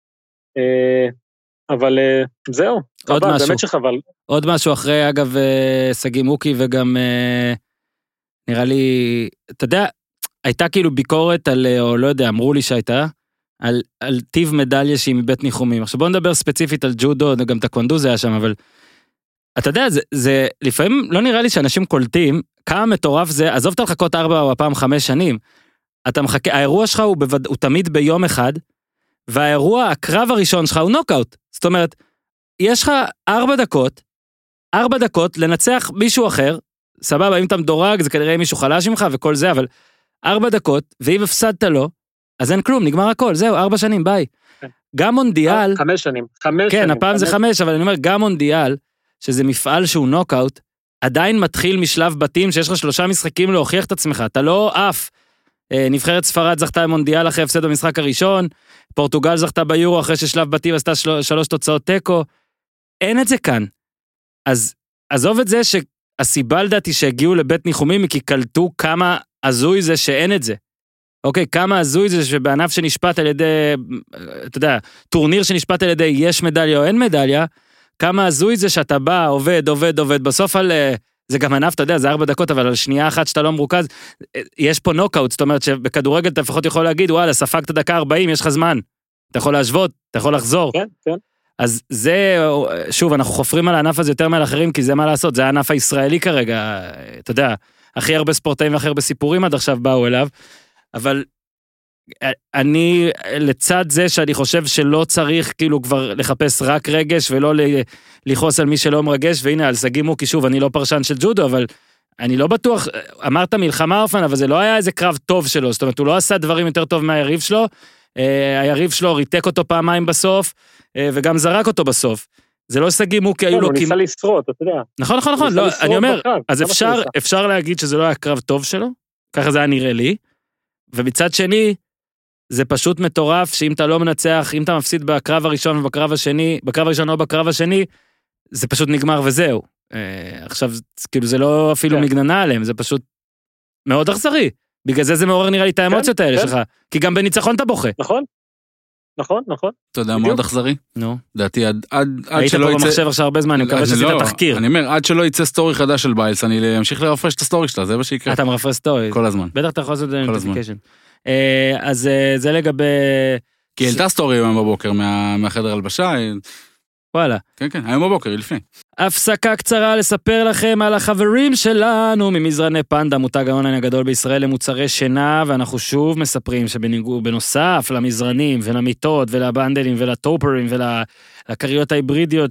אבל זהו, עוד חבל, משהו. באמת שחבל. עוד משהו אחרי, אגב, סגי מוקי, וגם נראה לי, אתה יודע, הייתה כאילו ביקורת על, או לא יודע, אמרו לי שהייתה, על, על טיב מדליה שהיא מבית ניחומים. עכשיו בואו נדבר ספציפית על ג'ודו, גם טקוונדו זה היה שם, אבל אתה יודע, זה, זה לפעמים לא נראה לי שאנשים קולטים, כמה מטורף זה, עזוב את לחכות ארבע או הפעם חמש שנים, אתה מחכה, האירוע שלך הוא, בווד, הוא תמיד ביום אחד, והאירוע, הקרב הראשון שלך הוא נוקאוט. זאת אומרת, יש לך ארבע דקות, ארבע דקות לנצח מישהו אחר, סבבה, אם אתה מדורג, זה כנראה מישהו חלש ממך וכל זה, אבל ארבע דקות, ואם הפסדת לו, אז אין כלום, נגמר הכל, זהו, ארבע שנים, ביי. גם מונדיאל... חמש שנים, חמש כן, שנים. הפעם זה חמש, אבל אני אומר, גם מונדיאל, שזה מפעל שהוא נוקאוט, עדיין מתחיל משלב בתים, שיש לך שלושה משחקים להוכיח את עצמך, אתה לא אף. נבחרת ספרד זכתה במונדיאל אחרי הפסד במשחק הראשון, פורטוגל זכתה ביורו אחרי ששלב בתים עשתה של... שלוש תוצאות טקו, אין את זה כאן. אז עזוב את זה שהסיבה לדעתי שהגיעו לבית ניחומים, כי קלטו כמה הזוי זה שאין את זה. אוקיי, כמה הזוי זה שבענף שנשפט על ידי, אתה יודע, טורניר שנשפט על ידי יש מדליה או אין מדליה, כמה הזוי זה שאתה בא, עובד, עובד, עובד, בסוף על, זה גם ענף, אתה יודע, זה ארבע דקות, אבל על שנייה אחת שאתה לא מרוכז, יש פה נוקאוט, זאת אומרת שבכדורגל אתה לפחות יכול להגיד, וואלה, ספגת דקה ארבעים, יש לך זמן, אתה יכול להשוות, אתה יכול לחזור. כן, כן. אז זה, שוב, אנחנו חופרים על הענף הזה יותר מעל אחרים, כי זה מה לעשות, זה הענף הישראלי כרגע, אתה יודע, הכי הרבה ספורטאים והכי הרבה סיפורים עד עכשיו באו אליו, אבל אני, לצד זה שאני חושב שלא צריך כאילו כבר לחפש רק רגש, ולא לכעוס על מי שלא מרגש, והנה על סגי מוקי, שוב, אני לא פרשן של ג'ודו, אבל אני לא בטוח, אמרת מלחמה אופן, אבל זה לא היה איזה קרב טוב שלו, זאת אומרת, הוא לא עשה דברים יותר טוב מהיריב שלו, היריב שלו ריתק אותו פעמיים בסוף, וגם זרק אותו בסוף. זה לא סגי מוקי, היו לו... הוא ניסה לשרוט, אתה יודע. נכון, נכון, נכון, אני אומר, אז אפשר, אפשר להגיד שזה לא היה קרב טוב שלו, ככה זה היה נראה לי, ומצד שני, זה פשוט מטורף, שאם אתה לא מנצח, אם אתה מפסיד בקרב הראשון ובקרב השני, בקרב הראשון או בקרב השני, זה פשוט נגמר וזהו. עכשיו, כאילו זה לא אפילו מגננה עליהם, זה פשוט מאוד אכזרי. בגלל זה זה מעורר נראה לי את האמוציות האלה שלך, כי גם בניצחון אתה בוכה. נכון, נכון, נכון. אתה יודע, מאוד אכזרי. נו. דעתי, עד שלא יצא... היית פה במחשב עכשיו הרבה זמן, אני מקווה שעשית תחקיר. אני אומר, עד שלא יצא סטורי חדש של ביילס, אני אמשיך לרפרש את הסטורי שלה, זה מה שיקרה. אתה מרפרש סטורי. כל הזמן. בטח אתה יכול לעשות את זה נוטיפיקיישן. אז זה לגבי... כי העלתה סטורי היום בבוקר מהחדר הלבשה. וואלה. כן, כן, היום בבוקר, לפני. הפסקה קצרה לספר לכם על החברים שלנו ממזרני פנדה, מותג האונליין הגדול בישראל למוצרי שינה, ואנחנו שוב מספרים שבנוסף למזרנים ולמיטות ולבנדלים ולטופרים ולקריות ההיברידיות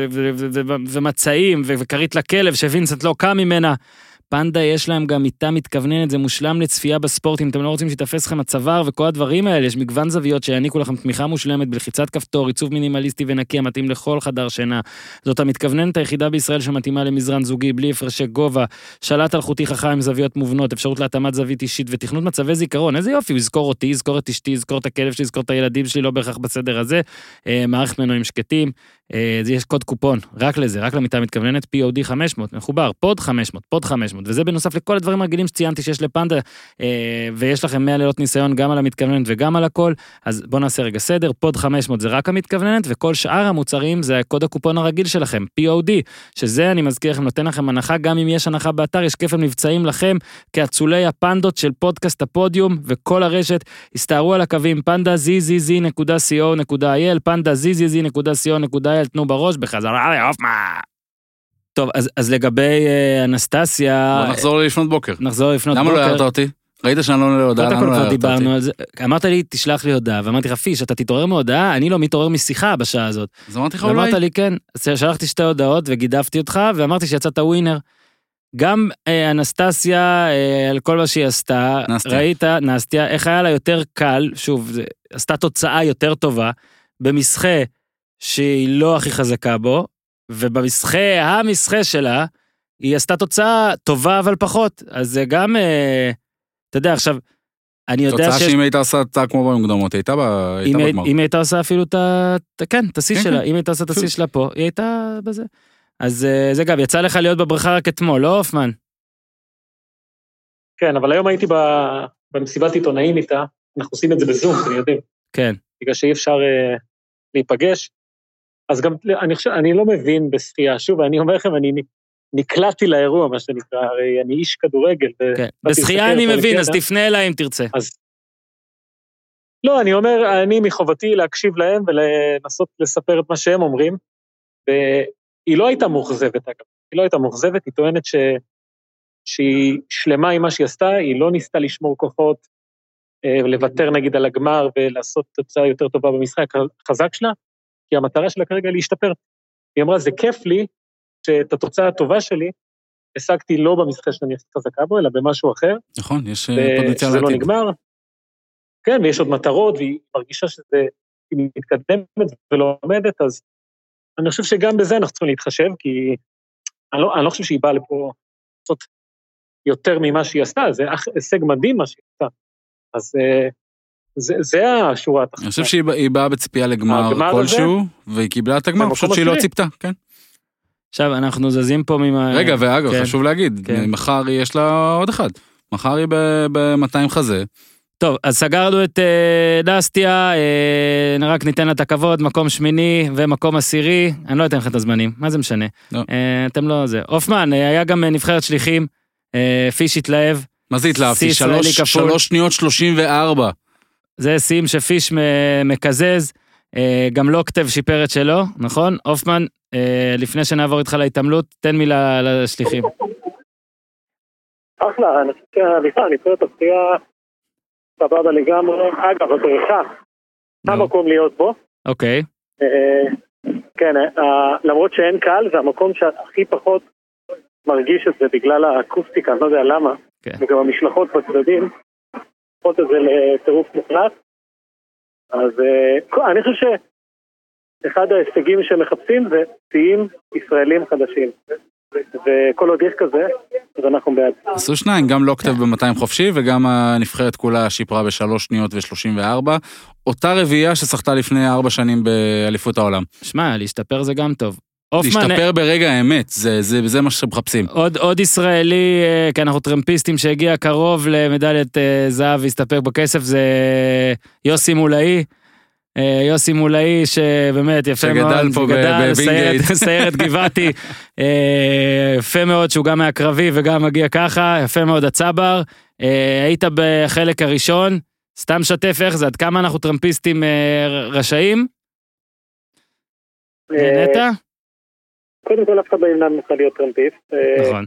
ומצעים וכרית לכלב שווינסנט לא קם ממנה, פנדה יש להם גם מיטה מתכווננת, זה מושלם לצפייה בספורט, אם אתם לא רוצים שתפס לכם הצוואר וכל הדברים האלה, יש מגוון זוויות שיעניקו לכם תמיכה מושלמת בלחיצת כפתור, עיצוב מינימליסטי ונקי המתאים לכל חדר שינה. זאת המתכווננת היחידה בישראל שמתאימה למזרן זוגי, בלי הפרשי גובה, שלט אלחוטי חכם עם זוויות מובנות, אפשרות להתאמת זווית אישית ותכנות מצבי זיכרון. איזה יופי, הוא יזכור אותי, יזכור את אשתי, יזכור את הכלב שלי, יזכור את הילדים שלי, לא בהכרח בסדר הזה. מערכת מנועים שקטים, יש קוד קופון, רק לזה, רק למיטה מתכווננת, פי או די חמש מאות, מחובר, פוד חמש מאות, פוד חמש מאות, וזה בנוסף לכל הדברים הרגילים שציינתי שיש לפנדה, ויש לכם מאה לילות ניסיון גם על המתכווננת וגם על הכל, אז בואו נעשה רגע סדר, פוד חמש מאות זה רק המתכווננת, וכל שאר המוצרים זה הקוד הקופון הרגיל שלכם, פי או די, שזה אני מזכיר לכם, נותן לכם הנחה, גם אם יש הנחה באתר, יש כפל מבצעים לכם, כאצולי הפנדות של פודקאסט הפודיום, וכל הרשת, הסתערו על הקווים, פנדה זי זי זי נקודה סי או נקודה איי אל, פנדה זי זי זי נקודה סי או נקודה איי אל, תנו בראש, בחזרה לאופמה. טוב, אז, אז לגבי uh, אנסטסיה... בוא נחזור לפנות בוקר. נחזור לפנות למה בוקר. למה לא הערת אותי? ראית שאני לא עונה להודעה, למה לא הערת אותי? דיברנו על זה, אמרת לי, תשלח לי הודעה, ואמרתי לך, פיש, אתה תתעורר מהודעה, אני לא מתעורר משיחה בשעה הזאת. אז אמרתי לך אולי? ואמרת לי, כן, שלחתי שתי הודעות וגידפתי אותך, ואמרתי שיצאת ווינר. גם אה, אנסטסיה, אה, על כל מה שהיא עשתה, נסטיה. ראית, נסטיה, איך היה לה יותר קל, שוב, זה, עשתה תוצאה יותר טובה, במסחה שהיא לא הכי חזקה בו, ובמסחה, המסחה שלה, היא עשתה תוצאה טובה אבל פחות, אז זה גם, אה, אתה יודע, עכשיו, אני יודע שיש... תוצאה שאם הייתה עושה תוצאה כמו במקדמות, היא הייתה בגמר. אם הייתה עושה אפילו את ה... כן, את השיא כן, שלה, כן. אם הייתה עושה את השיא שלה פה, היא הייתה בזה. אז זה גם, יצא לך להיות בברכה רק אתמול, לא אופמן? כן, אבל היום הייתי במסיבת עיתונאים איתה, אנחנו עושים את זה בזום, אתם יודעים. כן. בגלל שאי אפשר uh, להיפגש, אז גם, אני חושב, אני לא מבין בשחייה, שוב, אני אומר לכם, אני נקלעתי לאירוע, מה שנקרא, הרי אני איש כדורגל. כן, בשחייה אני מבין, אז תפנה אליי אם תרצה. אז, לא, אני אומר, אני מחובתי להקשיב להם, ולנסות לספר את מה שהם אומרים, והיא לא הייתה מוחזבת, אגב, היא לא הייתה מוחזבת, היא טוענת ש... שהיא שלמה עם מה שהיא עשתה, היא לא ניסתה לשמור כוחות, לוותר נגיד על הגמר, ולעשות תוצאה יותר טובה במשחק החזק שלה, כי המטרה שלה כרגע היא להשתפר. היא אמרה, זה כיף לי, שאת התוצאה הטובה שלי, השגתי לא במשחק שאני חזקה בו, אלא במשהו אחר. נכון, יש פוטנציאל לעתיד. שזה לא נגמר. כן, ויש עוד מטרות, והיא מרגישה שזה, היא מתקדמת ולא עומדת, אז אני חושב שגם בזה אנחנו צריכים להתחשב, כי אני לא, אני לא חושב שהיא באה לפה לעשות יותר ממה שהיא עשתה, זה הישג מדהים מה שהיא עשתה. אז זה, זה השורה התחתונה. אני חושב שהיא באה בציפייה לגמר כלשהו, והיא קיבלה את הגמר, פשוט שהיא לא ציפתה, כן. עכשיו אנחנו זזים פה ממה... רגע, ואגב, חשוב להגיד, מחר יש לה עוד אחד. מחר היא ב-מאתיים חזה. טוב, אז סגרנו את נסטיה, רק ניתן לה את הכבוד, מקום שמיני ומקום עשירי, אני לא אתן לך את הזמנים, מה זה משנה? אתם לא זה. אופמן, היה גם נבחרת שליחים, פיש התלהב. מה זה התלהבתי? שלוש שניות שלושים וארבע. זה סים שפיש מקזז, גם לא כתב שיפר את שלו, נכון? אופמן, לפני שנעבור איתך להתעמלות, תן מילה לשליחים. אחלה, אני חושב שהליכה, אני חושב את הפתיעה סבבה לגמרי. אגב, הבריכה, המקום להיות בו. אוקיי. כן, למרות שאין קהל, זה המקום שהכי פחות מרגיש את זה בגלל האקוסטיקה, אני לא יודע למה, וגם המשלחות בצדדים, פחות את זה לטירוף מוחלט. אז אני חושב שאחד ההישגים שמחפשים זה שיאים ישראלים חדשים. וכל עוד יש כזה, אז אנחנו בעד. עשו שניים, גם לא כתב ב-מאתיים חופשי, וגם הנבחרת כולה שיפרה בשלוש שניות ו-שלושים וארבע. אותה רביעייה ששחתה לפני ארבע שנים באליפות העולם. שמע, להשתפר זה גם טוב. להשתפר ברגע האמת, זה, זה, זה מה שמחפשים. עוד, עוד ישראלי, כי אנחנו טרמפיסטים שהגיע קרוב למדליית זהב והסתפק בכסף, זה יוסי מולאי. יוסי מולאי שבאמת יפה מאוד, גדל, סיירת גבעתי, יפה מאוד שהוא גם מהקרבי וגם מגיע ככה, יפה מאוד הצבר, היית בחלק הראשון, סתם שתף איך זה, עד כמה אנחנו טרמפיסטים רשאים? נהנית? קודם כל אף אחד לא ימנע ממך להיות טרמפיסט. נכון.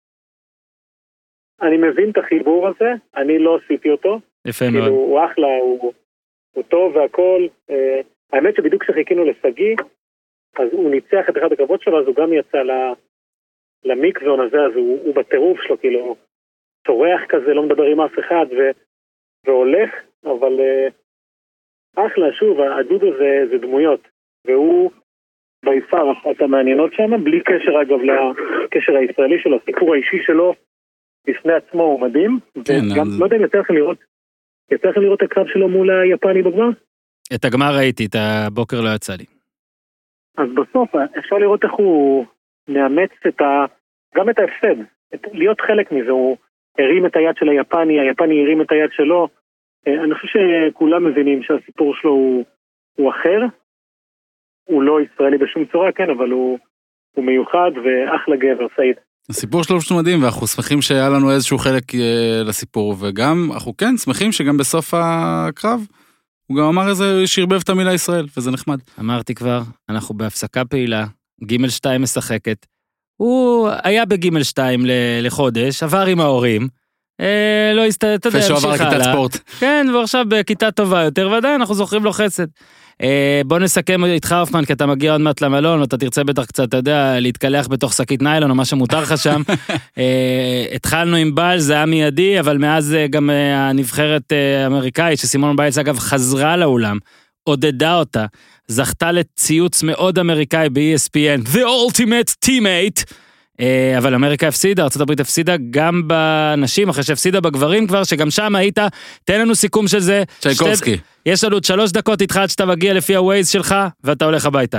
אני מבין את החיבור הזה, אני לא עשיתי אותו. יפה מאוד. כאילו הוא אחלה, הוא... הוא טוב והכל, האמת שבדיוק כשחיכינו לסגי, אז הוא ניצח את אחד הקרבות שלו, אז הוא גם יצא למיקזון הזה, אז הוא, הוא בטירוף שלו, כאילו, צורח כזה, לא מדבר עם אף אחד, ו, והולך, אבל אחלה, שוב, הדודו זה, זה דמויות, והוא ביפר אחת המעניינות שם, בלי קשר אגב לקשר הישראלי שלו, הסיפור האישי שלו, בפני עצמו הוא מדהים, כן, וגם אז... לא יודע אם יצא לכם לראות, יצא לכם לראות את הקרב שלו מול היפני בגמר? את הגמר ראיתי, את הבוקר לא יצא לי. אז בסוף אפשר לראות איך הוא מאמץ את ה... גם את ההפסד, את... להיות חלק מזה, הוא הרים את היד של היפני, היפני הרים את היד שלו, אני חושב שכולם מבינים שהסיפור שלו הוא, הוא אחר, הוא לא ישראלי בשום צורה, כן, אבל הוא, הוא מיוחד ואחלה גבר, סעיד. הסיפור שלו פשוט מדהים, ואנחנו שמחים שהיה לנו איזשהו חלק לסיפור, וגם, אנחנו כן שמחים שגם בסוף הקרב, הוא גם אמר איזה, שירבב את המילה ישראל, וזה נחמד. אמרתי כבר, אנחנו בהפסקה פעילה, גימל שתיים משחקת, הוא היה בגימל שתיים לחודש, עבר עם ההורים, אה, לא הסתכל, אתה יודע, פשו עבר לכיתת ספורט. כן, ועכשיו בכיתה טובה יותר, ועדיין אנחנו זוכרים לו חסד. אה, בוא נסכם איתך אופמן, כי אתה מגיע עוד מעט למלון, ואתה תרצה בטח קצת, אתה יודע, להתקלח בתוך שקית ניילון, או מה שמותר לך שם. אה, התחלנו עם בל, זה היה מיידי, אבל מאז גם אה, הנבחרת אה, האמריקאית, שסימון ביילס אגב חזרה לאולם, עודדה אותה, זכתה לציוץ מאוד אמריקאי ב-E S P N, The Ultimate Teammate, אבל אמריקה הפסידה, ארצות הברית הפסידה גם בנשים, אחרי שהפסידה בגברים כבר, שגם שם היית, תן לנו סיכום של זה. צ'ייקובסקי. יש לנו עוד שלוש דקות איתך עד שאתה מגיע לפי הווייז שלך, ואתה הולך הביתה.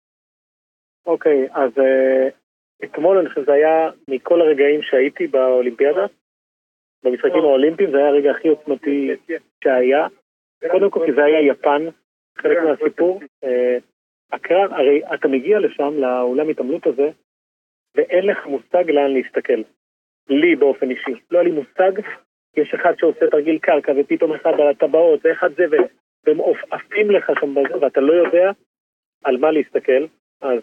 אוקיי, אז אתמול אני חושב שזה היה מכל הרגעים שהייתי באולימפיאדה, במשחקים האולימפיים, זה היה הרגע הכי עוצמתי שהיה. קודם כל כי זה היה יפן, חלק מהסיפור. הקרב, הרי אתה מגיע לשם, לאולם התעמלות הזה, ואין לך מושג לאן להסתכל. לי באופן אישי. לא היה לי מושג, יש אחד שעושה תרגיל קרקע, ופתאום אחד על הטבעות, ואחד זה, והם עפים לך שם בזה, ואתה לא יודע על מה להסתכל. אז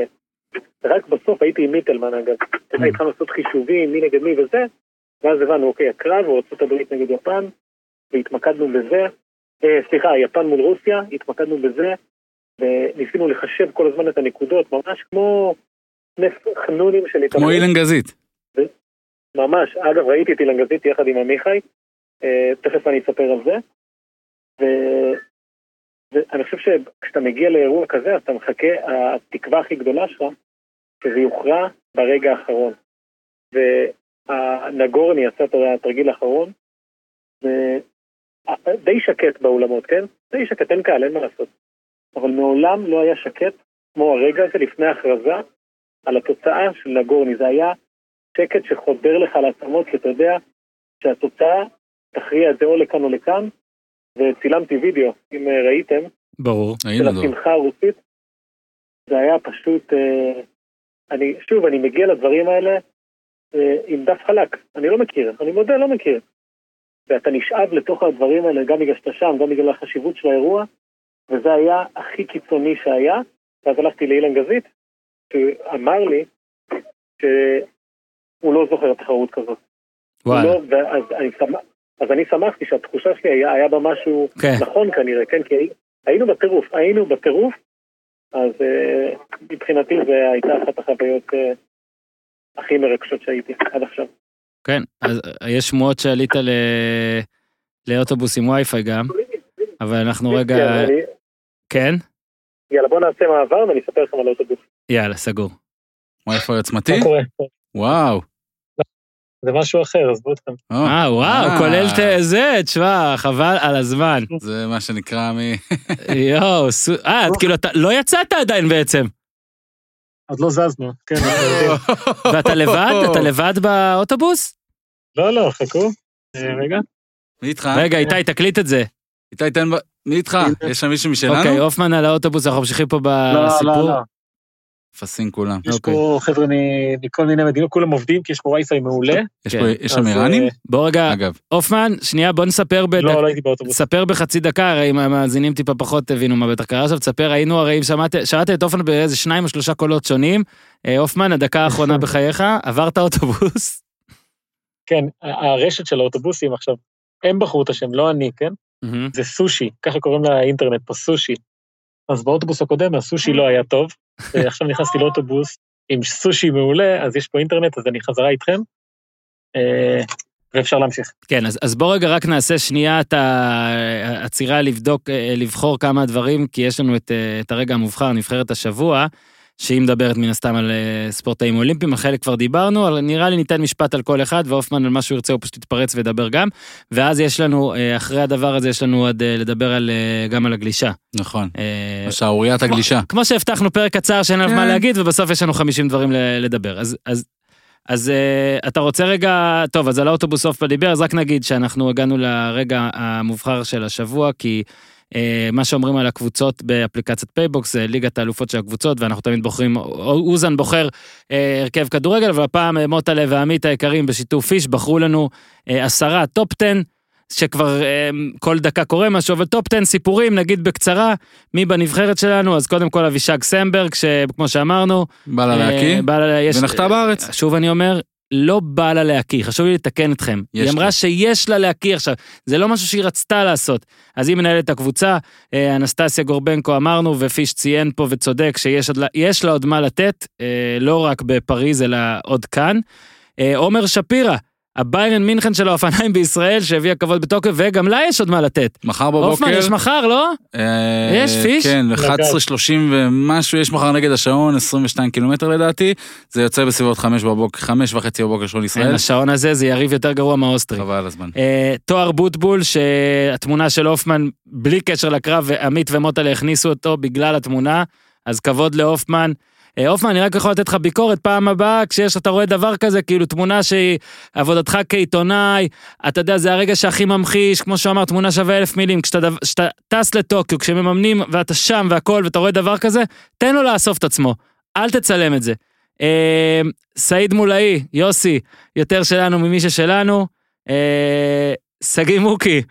רק בסוף הייתי עם מיטלמן, אגב. התחלנו לעשות חישובים, מי נגד מי וזה, ואז הבנו, אוקיי, הקרב, וארצות הברית נגד יפן, והתמקדנו בזה, סליחה, יפן מול רוסיה, התמקדנו בזה, וניסינו לחשב כל הזמן את הנקודות, ממש כמו חנונים של התאמנות. כמו אילן גזית. ממש, אגב, ראיתי את אילן גזית יחד עם עמיחי, תכף אני אספר על זה, ואני חושב שכשאתה מגיע לאירוע כזה, אז אתה מחכה, התקווה הכי גדולה שלך, שזה יוכרע ברגע האחרון. והנגורני עשה את התרגיל האחרון, די שקט באולמות, כן? די שקט, אין קהל, אין מה לעשות. אבל מעולם לא היה שקט, כמו הרגע הזה לפני ההכרזה, על התוצאה של נגורני. זה היה שקט שחודר לך לעצמות, כי אתה יודע שהתוצאה תכריע את זה או לכאן או לכאן, וצילמתי וידאו, אם ראיתם, ברור, של השמחה הרוסית. זה היה פשוט, אני, שוב, אני מגיע לדברים האלה עם דף חלק. אני לא מכיר, אני מודה, לא מכיר. ואתה נשאב לתוך הדברים האלה, גם בגלל שאתה שם, גם בגלל החשיבות של האירוע, וזה היה הכי קיצוני שהיה, ואז הלכתי לאילן גזית, שאמר לי שהוא לא זוכר תחרות כזאת. וואלה. לא, ואז אני, אז אני שמחתי שהתחושה שלי היה, היה בה משהו כן. נכון כנראה, כן? כי היינו בטירוף, היינו בטירוף, אז uh, מבחינתי זה הייתה אחת החוויות uh, הכי מרגשות שהייתי עד עכשיו. כן, אז יש שמועות שעלית ל... לאוטובוס עם וי-פיי גם, אבל אנחנו רגע... כן? יאללה, בוא נעשה מעבר ואני אספר לכם על האוטובוס. יאללה, סגור. וי-פיי עצמתי? מה קורה? וואו. זה משהו אחר, עזבו אתכם. אה, וואו, כולל זה, תשמע, חבל על הזמן. זה מה שנקרא מ... יואו, אה, כאילו, לא יצאת עדיין בעצם. עוד לא זזנו, כן. ואתה לבד? אתה לבד באוטובוס? לא, לא, חכו. רגע. מי איתך? רגע, איתי, תקליט את זה. איתי, תן... מי איתך? יש שם מישהו משלנו? אוקיי, אופמן על האוטובוס, אנחנו ממשיכים פה בסיפור. לא, לא, לא. פסים כולם. יש פה חבר'ה מכל מיני מדינות, כולם עובדים, כי יש פה וי-פיי מעולה. יש שם איראנים? בוא רגע, אופמן, שנייה, בוא נספר בדק... לא, לא הייתי באוטובוס. ספר בחצי דקה, הרי אם המאזינים טיפה פחות הבינו מה בטח קרה עכשיו, תספר, היינו הרי אם שמעת את אופמן באיזה שניים או שלושה קולות שונים, אופמן, הדקה האחרונה בחייך, עברת אוטובוס. כן, הרשת של האוטובוסים עכשיו, הם בחרו את השם, לא אני, כן? זה סושי, ככה קוראים לאינטרנט פה, סושי. אז באוטובוס הקודם, הסושי לא היה טוב, עכשיו נכנסתי לאוטובוס עם סושי מעולה, אז יש פה אינטרנט, אז אני חזרה איתכם, ואפשר להמשיך. כן, אז, אז בוא רגע רק נעשה שנייה את העצירה לבדוק, לבחור כמה דברים, כי יש לנו את, את הרגע המובחר, נבחרת השבוע, שהיא מדברת מן הסתם על ספורטאים אולימפיים, החלק כבר דיברנו, אבל נראה לי ניתן משפט על כל אחד, ואופמן על מה שהוא ירצה הוא פשוט יתפרץ וידבר גם, ואז יש לנו, אחרי הדבר הזה יש לנו עד לדבר על, גם על הגלישה. נכון, השערוריית הגלישה. כמו שהבטחנו פרק קצר שאין עליו מה להגיד, ובסוף יש לנו חמישים דברים לדבר. אז, אז, אז אתה רוצה רגע, טוב, אז על האוטובוס סוף בדיבר, אז רק נגיד שאנחנו הגענו לרגע המובחר של השבוע, כי מה שאומרים על הקבוצות באפליקציית פייבוקס, זה ליגת האלופות של הקבוצות, ואנחנו תמיד בוחרים, אוזן בוחר הרכב כדורגל, אבל הפעם מוטלה ועמית היקרים בשיתוף פיש, בחרו לנו עשרה טופ עשר, שכבר כל דקה קורה משהו, אבל טופ עשר סיפורים, נגיד בקצרה, מי בנבחרת שלנו, אז קודם כל אבישג סמברג, שכמו שאמרנו, בא לה להקיא, ונחתה בארץ. שוב אני אומר, לא בא לה להקיא, חשוב לי לתקן אתכם. היא אמרה לה. שיש לה להקיא עכשיו, זה לא משהו שהיא רצתה לעשות. אז היא מנהלת הקבוצה, אנסטסיה גורבנקו אמרנו, ופיש ציין פה וצודק, שיש לה עוד מה לתת, לא רק בפריז, אלא עוד כאן. עומר שפירה, הביירן מינכן של האופניים בישראל, שהביא הכבוד בטוקיו, וגם לה יש עוד מה לתת. מחר בבוקר. אופמן, יש מחר, לא? יש פיש? כן, אחת עשרה שלושים ומשהו, יש מחר נגד השעון, עשרים ושתיים קילומטר לדעתי, זה יוצא בסביבות חמש בבוקר, חמש וחצי בבוקר שעון ישראל. השעון הזה, זה יריב יותר גרוע מהאוסטרי. חבל הזמן. תואר בוטבול, שהתמונה של אופמן, בלי קשר לקרב, ועמית ומוטלה הכניסו אותו בגלל התמונה, אז כבוד לאופמן. אופמן, אני רק יכול לתת לך ביקורת פעם הבאה, כשיש, אתה רואה דבר כזה, כאילו תמונה שהיא עבודתך כעיתונאי, אתה יודע, זה הרגע שהכי ממחיש, כמו שאמר, תמונה שווה אלף מילים, כשאתה, כשאתה טס לטוקיו, כשמממנים ואתה שם והכל, ואתה רואה דבר כזה, תן לו לאסוף את עצמו, אל תצלם את זה. אה, סעיד מולאי, יוסי, יותר שלנו ממי ששלנו, אה, סגי מוקי,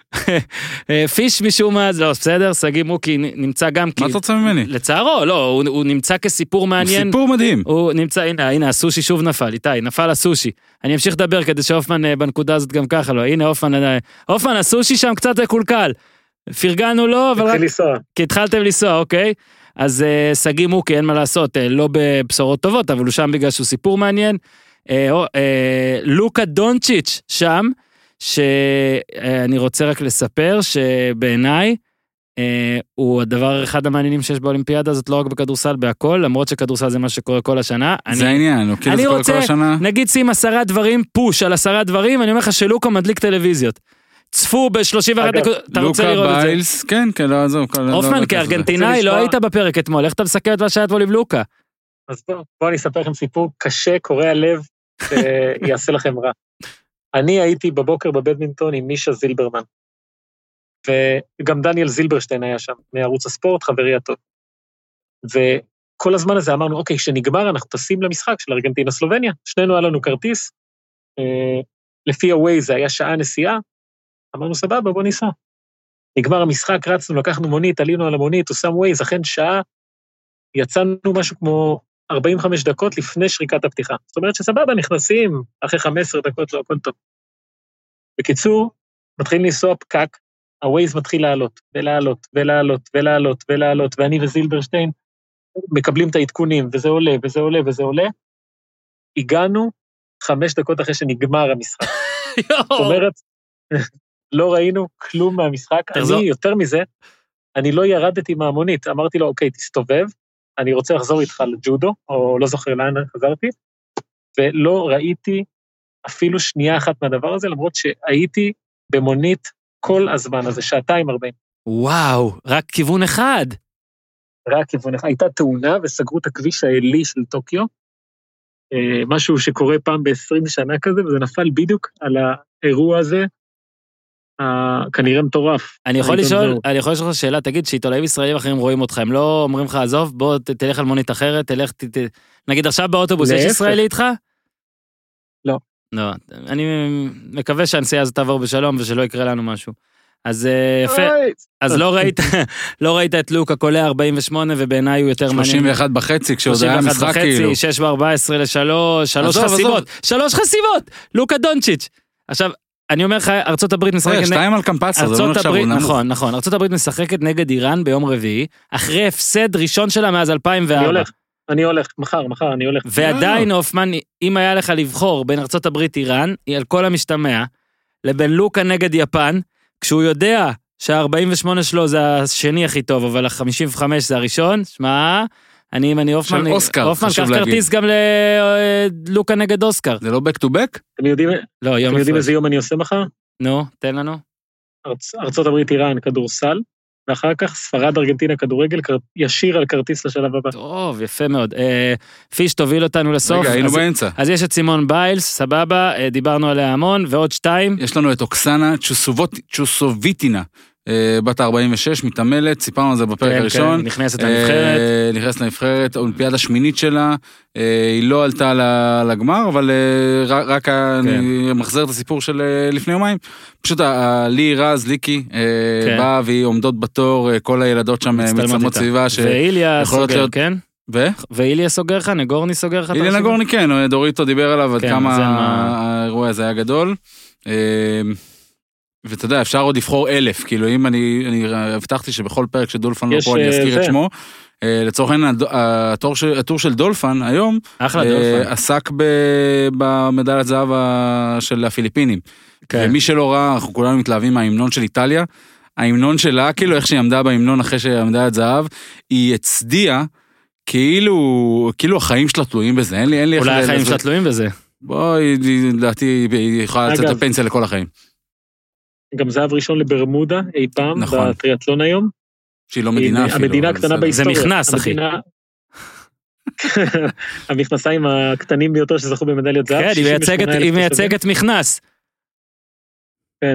פיש משום מה, לא, בסדר, סגי מוקי נמצא גם כי... מה אתה רוצה ממני? לצערו, לא, הוא, הוא נמצא כסיפור מעניין. הוא סיפור מדהים. הוא נמצא, הנה, הנה, הסושי שוב נפל, איתי, נפל הסושי. אני אמשיך לדבר כדי שאופמן בנקודה הזאת גם ככה, לא, הנה, אופמן, אופמן, הסושי שם קצת קולקל. פרגנו לו, אבל רק... לנסוע. כי התחלתם לנסוע, אוקיי? אז uh, סגי מוקי, אין מה לעשות, uh, לא בבשורות טובות, אבל הוא שם בגלל שהוא סיפור מעניין. Uh, uh, לוקה דונצ'יץ' שם, שאני רוצה רק לספר שבעיניי אה, הוא הדבר אחד המעניינים שיש באולימפיאדה הזאת, לא רק בכדורסל, בהכל, למרות שכדורסל זה מה שקורה כל השנה. זה אני, העניין, הוא כאילו זה קורה כל השנה. נגיד שים עשרה דברים, פוש על עשרה דברים, אני אומר לך שלוקה מדליק טלוויזיות. צפו ב-שלושים ואחת דקות, אתה רוצה לראות את זה? ביילס, כן, כן, לא, זהו. אופמן, כארגנטינאי, לא היית בפרק אתמול, איך אתה מסכם את מה שהיה אתמול עם לוקה? אז בואו, בואו אני אספר לכם סיפור קשה, קורע לב, שיעשה לכם רע. אני הייתי בבוקר בבדמינטון עם מישה זילברמן, וגם דניאל זילברשטיין היה שם, מערוץ הספורט, חברי הטוב. וכל הזמן הזה אמרנו, אוקיי, כשנגמר אנחנו טסים למשחק של ארגנטינה סלובניה, שנינו היה לנו כרטיס, לפי הווייז זה היה שעה נסיעה, אמרנו סבבה, בוא ניסע. נגמר המשחק, רצנו, לקחנו מונית, עלינו על המונית, הוא שם ווייז, אכן שעה, יצאנו משהו כמו ארבעים וחמש דקות לפני שריקת הפתיחה. זאת אומרת שסבבה, נכנסים, אחרי חמש עשרה דקות, לא, הכל טוב. בקיצור, מתחילים לנסוע פקק, הווייז מתחיל לעלות, ולעלות, ולעלות, ולעלות, ולעלות, ואני וזילברשטיין מקבלים את העדכונים, וזה עולה, וזה עולה, וזה עולה. הגענו חמש דקות אחרי שנגמר המשחק. זאת אומרת, לא ראינו כלום מהמשחק. אני, יותר מזה, אני לא ירדתי מהמונית, אמרתי לו, אוקיי, תסתובב, אני רוצה לחזור איתך לג'ודו, או לא זוכר לאן חזרתי, ולא ראיתי אפילו שנייה אחת מהדבר הזה, למרות שהייתי במונית כל הזמן הזה, שעתיים ארבעים. וואו, רק כיוון אחד. רק כיוון אחד. הייתה תאונה וסגרו את הכביש העלי של טוקיו, משהו שקורה פעם ב-עשרים שנה כזה, וזה נפל בדיוק על האירוע הזה, כנראה מטורף. אני יכול לשאול, אני יכול לשאול שאלה, תגיד שעיתונאים ישראלים אחרים רואים אותך, הם לא אומרים לך, עזוב, בוא תלך על מונית אחרת, תלך, נגיד עכשיו באוטובוס, יש ישראלי איתך? לא. לא, אני מקווה שהנסיעה הזאת תעבור בשלום, ושלא יקרה לנו משהו. אז יפה, אז לא ראית, לא ראית את לוקה קולע ארבעים ושמונה, ובעיניי הוא יותר מעניין. שלושים ואחת בחצי, כשעוד היה משחק כאילו. שש וארבע עשרה לשלוש, שלוש חסיבות, שלוש חסיבות, לוקה דונצ'יץ'. עכשיו, אני אומר לך, ארצות הברית משחקת... שתיים על קמפצה, זה לא נחשב, הוא נמוך. נכון, נכון, ארצות הברית משחקת נגד איראן ביום רביעי, אחרי הפסד ראשון שלה מאז אלפיים וארבע. אני הולך, אני הולך, מחר, מחר, אני הולך. ועדיין, אופמן, אם היה לך לבחור בין ארצות הברית איראן, היא על כל המשתמע, לבין לוקה נגד יפן, כשהוא יודע שה-ארבעים ושמונה שלו זה השני הכי טוב, אבל ה-חמישים וחמש זה הראשון, שמה, אני, אם אני אופמן, של אוסקר, אופמן, חשוב קח להגיד. כרטיס גם ללוקה נגד אוסקר. זה לא back to back? אתם יודעים, לא, יום אתם יודעים הפרש. איזה יום אני עושה מחר? נו, תן לנו. ארצ, ארצות הברית איראן כדורסל, ואחר כך ספרד ארגנטינה כדורגל, כר, ישיר על כרטיס לשלב הבא. טוב, יפה מאוד. אה, פיש, תוביל אותנו לסוף. רגע, היינו אז, באמצע. אז יש את סימון ביילס, סבבה, אה, דיברנו עליה המון, ועוד שתיים. יש לנו את אוקסנה צ'וסובות- צ'וסוביטינה, אה, בת ארבעים ושש, מתעמלת, סיפרנו על זה בפרק כן, הראשון. כן, נכנסת לנבחרת. אה, נכנסת לנבחרת, האולימפיאדה השמינית שלה, אה, היא לא עלתה ל- לגמר, אבל אה, ר- רק אני מחזר את הסיפור של אה, לפני יומיים. פשוט ה- לי רז, ליקי, אה, כן. באה והיא עומדות בתור, אה, כל הילדות שם אה, מצטלמות מצלמות איתה. סביבה, ש- ואיליה יכולות סוגר, להיות- כן? ו? ואיליה סוגר לך, נגורני סוגר לך. את איליה הרשימה? נגורני כן, דוריטו דיבר עליו עד כן, כמה זה מה- האירוע הזה היה גדול. אה, ואתה יודע, אפשר עוד לבחור אלף, כאילו אם אני, אני הבטחתי שבכל פרק של דולפן לא יש, פה אני אה, אזכיר את זה. שמו, אה, לצורך העניין הד- הטור של- הטור של דולפן היום, אחלה אה, דולפן. עסק ב- במדליית זהב ה- של הפיליפינים. כן. ומי שלא ראה, אנחנו כולנו מתלהבים מההמנון של איטליה, ההמנון שלה, כאילו איך שהיא עמדה בהמנון אחרי שהמדליית זהב, היא הצדיעה, כאילו, כאילו החיים שלה תלויים בזה, אין לי, אין לי איך... אולי ל- החיים לזה- שלה תלויים בזה. בואי, לדעתי, היא יכולה לצאת אגב. לפנסיה לכל החיים. גם זהב ראשון לברמודה אי פעם, נכון. בטריאטלון היום. שהיא לא מדינה אפילו. המדינה אבל הקטנה בסדר. בהיסטוריה. זה מכנס, אחי. המדינה- המכנסיים הקטנים ביותר שזכו במדליית זהב. כן, היא שישים מייצגת- ושמונה אלף היא תושבים. מייצגת מכנס. כן,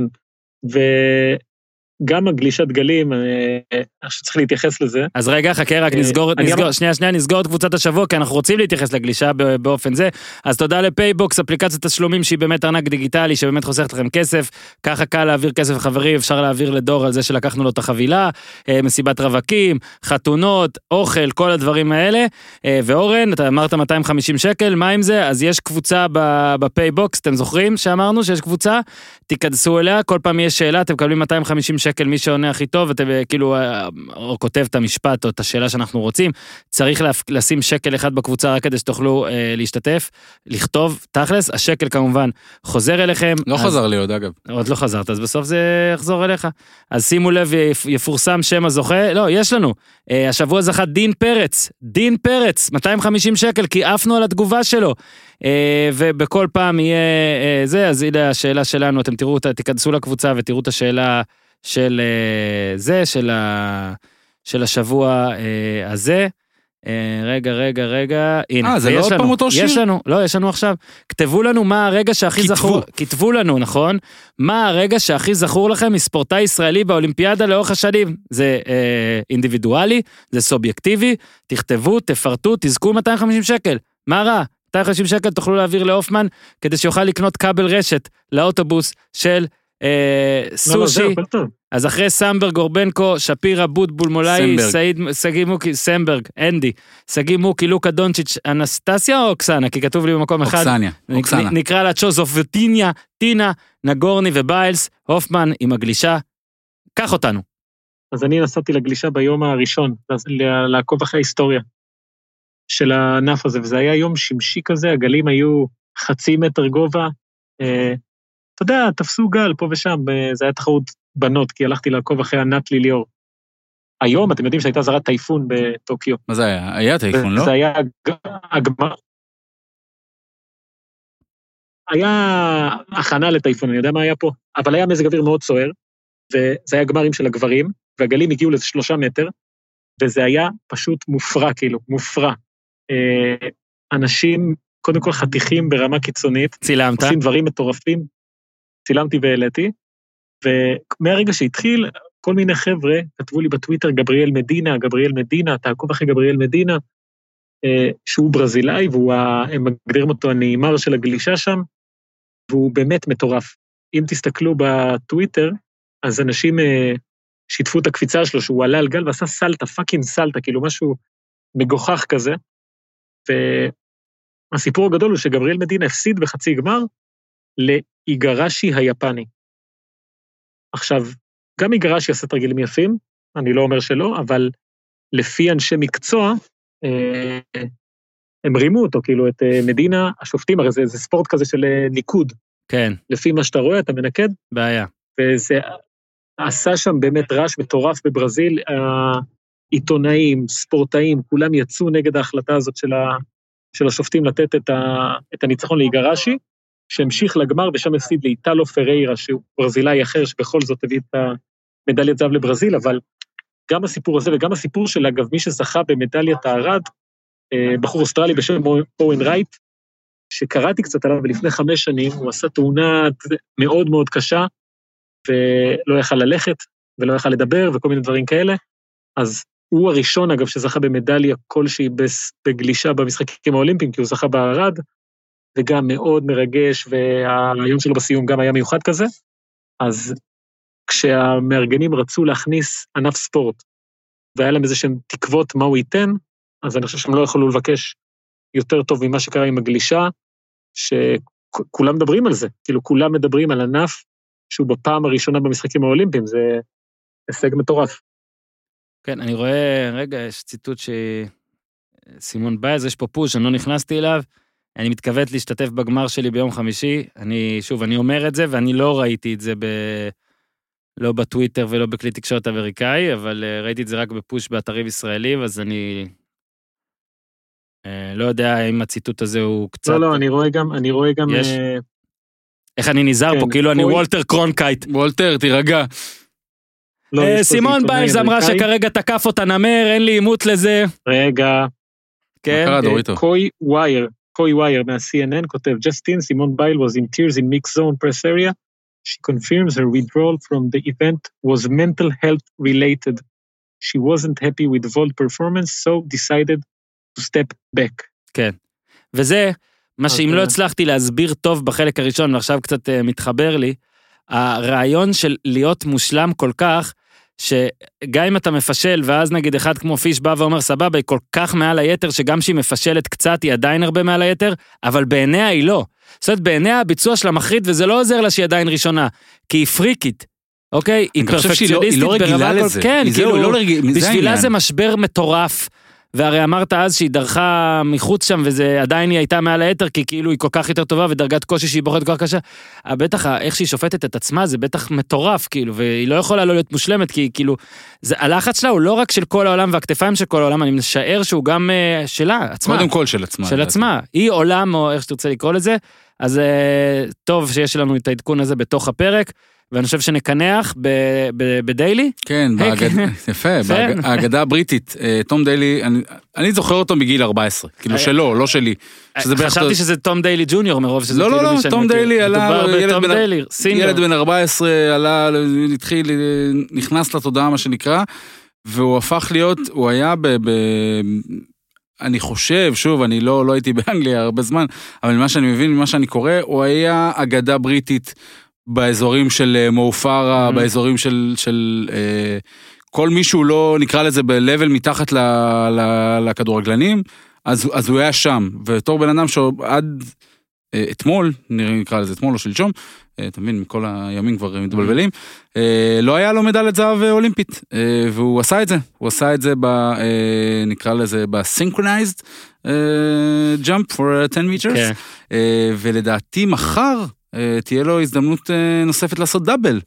וגם הגלישת גלים, אה, אני חושב שצריך להתייחס לזה. אז רגע, חכה, רק אה, נסגור, אני נסגור, אמר- שנייה, שנייה, נסגור את קבוצת השבוע, כי אנחנו רוצים להתייחס לגלישה ב- באופן זה. אז תודה לפייבוקס, אפליקציית תשלומים שהיא באמת ארנק דיגיטלי, שבאמת חוסכת לכם כסף. ככה קל להעביר כסף לחברים, אפשר להעביר לדור על זה שלקחנו לו את החבילה, אה, מסיבת רווקים, חתונות, אוכל, כל הדברים האלה. אה, ואורן, אתה אמרת מאתיים וחמישים שקל, מה עם זה? אז יש קבוצה ב- בפייבוקס, אתם זוכרים שאמרנו שיש קבוצה? תיכנסו אליה, כל פעם יש שאלה, אתם מקבלים מאתיים וחמישים שקל, מי שעונה הכי טוב, אתם כאילו, או כותב את המשפט או את השאלה שאנחנו רוצים, צריך לה, לשים שקל אחד בקבוצה רק כדי שתוכלו אה, להשתתף, לכתוב, תכלס, השקל כמובן חוזר אליכם. לא אז, חזר לי עוד, אגב. עוד לא חזרת, אז בסוף זה יחזור אליך. אז שימו לב, יפ, יפורסם שם הזוכה, לא, יש לנו, אה, השבוע זכה דין פרץ, דין פרץ, מאתיים וחמישים שקל, כי עפנו על התגובה שלו, אה, ובכל פעם יהיה אה, זה, אז הנה השאלה שלנו, אתם תראו אותה, תיכנסו לקבוצה ותראו את השאלה של אה, זה, של, ה, של השבוע אה, הזה. אה, רגע, רגע, רגע, הנה. אה, זה לא ויש עוד לנו, פעם אותו שיר? יש לנו, לא, יש לנו עכשיו. כתבו לנו מה הרגע שהכי כתבו. זכור, כתבו לנו, נכון? מה הרגע שהכי זכור לכם מספורטאי ישראלי באולימפיאדה לאורך השנים? זה אה, אינדיבידואלי, זה סובייקטיבי, תכתבו, תפרטו, תזכו מאתיים וחמישים שקל. מה רע? מאתיים וחמישים שקל תוכלו להעביר לאופמן, כדי שיוכל לקנות כבל רשת לאוטובוס של אה, לא, לא, סושי. זהו, הכל טוב. אז אחרי סמברג, גורבנקו, שפירה, בוטבול, מולאי, סמברג. סעיד, סגי מוקי, סמברג, אנדי, סגי מוקי, לוקה דונצ'יץ', אנסטסיה או אוקסנה? כי כתוב לי במקום אחד. אוקסניה, נ- אוקסנה. נ- נקרא לה צ'וזופטיניה, טינה, נגורני וביילס, הופמן עם הגלישה. קח אותנו. אז אני נסעתי לגלישה ביום הראשון, ל- לעקוב אחרי ההיסטוריה של הענף הזה, וזה היה יום שמשי כזה, הגלים היו חצי מטר גובה, אה, אתה יודע, תפסו גל פה ושם, אה, זה היה תחרות בנות, כי הלכתי לעקוב אחרי ענת ליליאור. היום, אתם יודעים שהייתה זרת טייפון בטוקיו. מה זה היה? היה טייפון, לא? זה היה הג- הגמר. היה הכנה לטייפון, אני יודע מה היה פה, אבל היה מזג אוויר מאוד סוער, וזה היה גמרים של הגברים, והגלים הגיעו לזה שלושה מטר, וזה היה פשוט מופרע, כאילו, מופרע. אה, אנשים, קודם כל חתיכים ברמה קיצונית, צילמת. עושים דברים מטורפים, צילמתי והעליתי, ומהרגע שהתחיל, כל מיני חבר'ה כתבו לי בטוויטר, גבריאל מדינה, גבריאל מדינה, תעקוב אחרי גבריאל מדינה, אה, שהוא ברזילאי, והם מגדירים אותו הנעימר של הגלישה שם, והוא באמת מטורף. אם תסתכלו בטוויטר, אז אנשים אה, שיתפו את הקפיצה שלו, שהוא עלה על גל ועשה סלטה, פאקינג סלטה, כאילו משהו מגוחך כזה, והסיפור הגדול הוא שגבריאל מדינה הפסיד בחצי גמר לאיגרשי היפני. עכשיו, גם איגרשי עשה תרגילים יפים, אני לא אומר שלא, אבל לפי אנשי מקצוע, אה, הם רימו אותו, כאילו את אה, מדינה, השופטים, הרי זה, זה ספורט כזה של אה, ניקוד, כן, לפי מה שאתה רואה, אתה מנקד, בעיה. וזה עשה שם באמת רעש מטורף בברזיל, עיתונאים, ספורטאים, כולם יצאו נגד ההחלטה הזאת של, ה, של השופטים לתת את, ה, את הניצחון לאיגרשי, שהמשיך לגמר ושם הפסיד לאיטלו פריירה, שהוא ברזילאי אחר שבכל זאת הביא את המדליית זהב לברזיל, אבל גם הסיפור הזה וגם הסיפור של אגב מי שזכה במדליית הארד, בחור אוסטרלי בשם אוהן רייט, שקראתי קצת עליו ולפני חמש שנים, הוא עשה תאונה מאוד מאוד קשה, ולא יכל ללכת, ולא יכל לדבר, וכל מיני דברים כאלה, אז הוא הראשון, אגב, שזכה במדליה כלשהי בגלישה במשחקים האולימפיים, כי הוא זכה בארד, וגם מאוד מרגש, והיום שלו בסיום גם היה מיוחד כזה, אז כשהמארגנים רצו להכניס ענף ספורט, והיה להם איזה שהם תקוות מה הוא ייתן, אז אני חושב שהם לא יכולו לבקש יותר טוב ממה שקרה עם הגלישה, שכולם מדברים על זה, כאילו כולם מדברים על ענף, שהוא בפעם הראשונה במשחקים האולימפיים, זה הישג מטורף. כן, אני רואה, רגע, יש ציטוט שסימון בייז, יש פה פוש, אני לא נכנסתי אליו, אני מתכוון להשתתף בגמר שלי ביום חמישי, אני, שוב, אני אומר את זה, ואני לא ראיתי את זה ב... לא בטוויטר ולא בכלי תקשורת אמריקאי, אבל ראיתי את זה רק בפוש באתרים ישראלים, אז אני לא יודע אם הציטוט הזה הוא קצת... לא, לא, אני רואה גם, אני רואה גם... יש? איך אני נזהר פה, כאילו אני וולטר קרונקייט. וולטר, תירגע. סימון ביילס אמרה שכרגע תקף אותה נמר, אין לי אימות לזה. רגע. כן. קוי ווייר, קוי ווייר מה-סי אן אן כותב, Justine, Simone Biles was in tears in mixed zone press area. She confirms her withdrawal from the event was mental health related. She wasn't happy with the vault performance, so decided to step back. כן. וזה, מה שאם לא הצלחתי להסביר טוב בחלק הראשון, ועכשיו קצת מתחבר לי, הרעיון של להיות מושלם כל כך, שגם אם אתה מפשל, ואז נגיד אחד כמו פיש בא ואומר, סבבה, היא כל כך מעל היתר, שגם שהיא מפשלת קצת, היא עדיין הרבה מעל היתר, אבל בעיניה היא לא. זאת אומרת, בעיניה הביצוע שלה מחריד, וזה לא עוזר לה שהיא עדיין ראשונה, כי היא פריקית, אוקיי? היא פרפקציוניסטית ברמה כל... כן, כאילו, בשבילה זה משבר מטורף, והרי אמרת אז שהיא דרכה מחוץ שם, וזה עדיין היא הייתה מעל היתר, כי כאילו היא כל כך יותר טובה, ודרגת קושי שהיא בוחרת כל כך קשה. בטח, איך שהיא שופטת את עצמה, זה בטח מטורף, כאילו, והיא לא יכולה לא להיות מושלמת, כי כאילו, זה, הלחץ שלה הוא לא רק של כל העולם, והכתפיים של כל העולם, אני משער שהוא גם uh, שלה, עצמה. קודם כל של עצמה. של עצמה. היא עולם, או איך שתרצה לקרוא לזה, אז uh, טוב שיש לנו את העדכון הזה בתוך הפרק, ואני חושב שנקנח בדיילי. כן, יפה, בהגדה הבריטית, תום דיילי, אני זוכר אותו מגיל ארבע עשרה, כאילו שלו, לא שלי. חשבתי שזה תום דיילי ג'וניור מרוב שזה לא, כאילו לא, לא, תום דיילי עלה, ילד בן ארבע עשרה עלה, התחיל, נכנס לתודעה מה שנקרא, והוא הפך להיות, הוא היה ב... אני חושב, שוב, אני לא הייתי באנגליה הרבה זמן, אבל מה שאני מבין, מה שאני קורא, הוא היה אגדה בריטית, באזורים של מאופרה, mm-hmm. באזורים של, של אה, כל מישהו לא נקרא לזה ב-level מתחת ל, ל, לכדורגלנים, אז, אז הוא היה שם, ותור בן אדם שעד אה, אתמול, נקרא לזה אתמול או שלשום, אה, אתה מבין, מכל הימים כבר מתבלבלים, אה, לא היה לו מדליית זהב אולימפית, אה, והוא עשה את זה, הוא עשה את זה, ב, אה, נקרא לזה ב-synchronized אה, jump for ten meters, okay. אה, ולדעתי מחר, תהיה לו הזדמנות נוספת לעשות דאבל,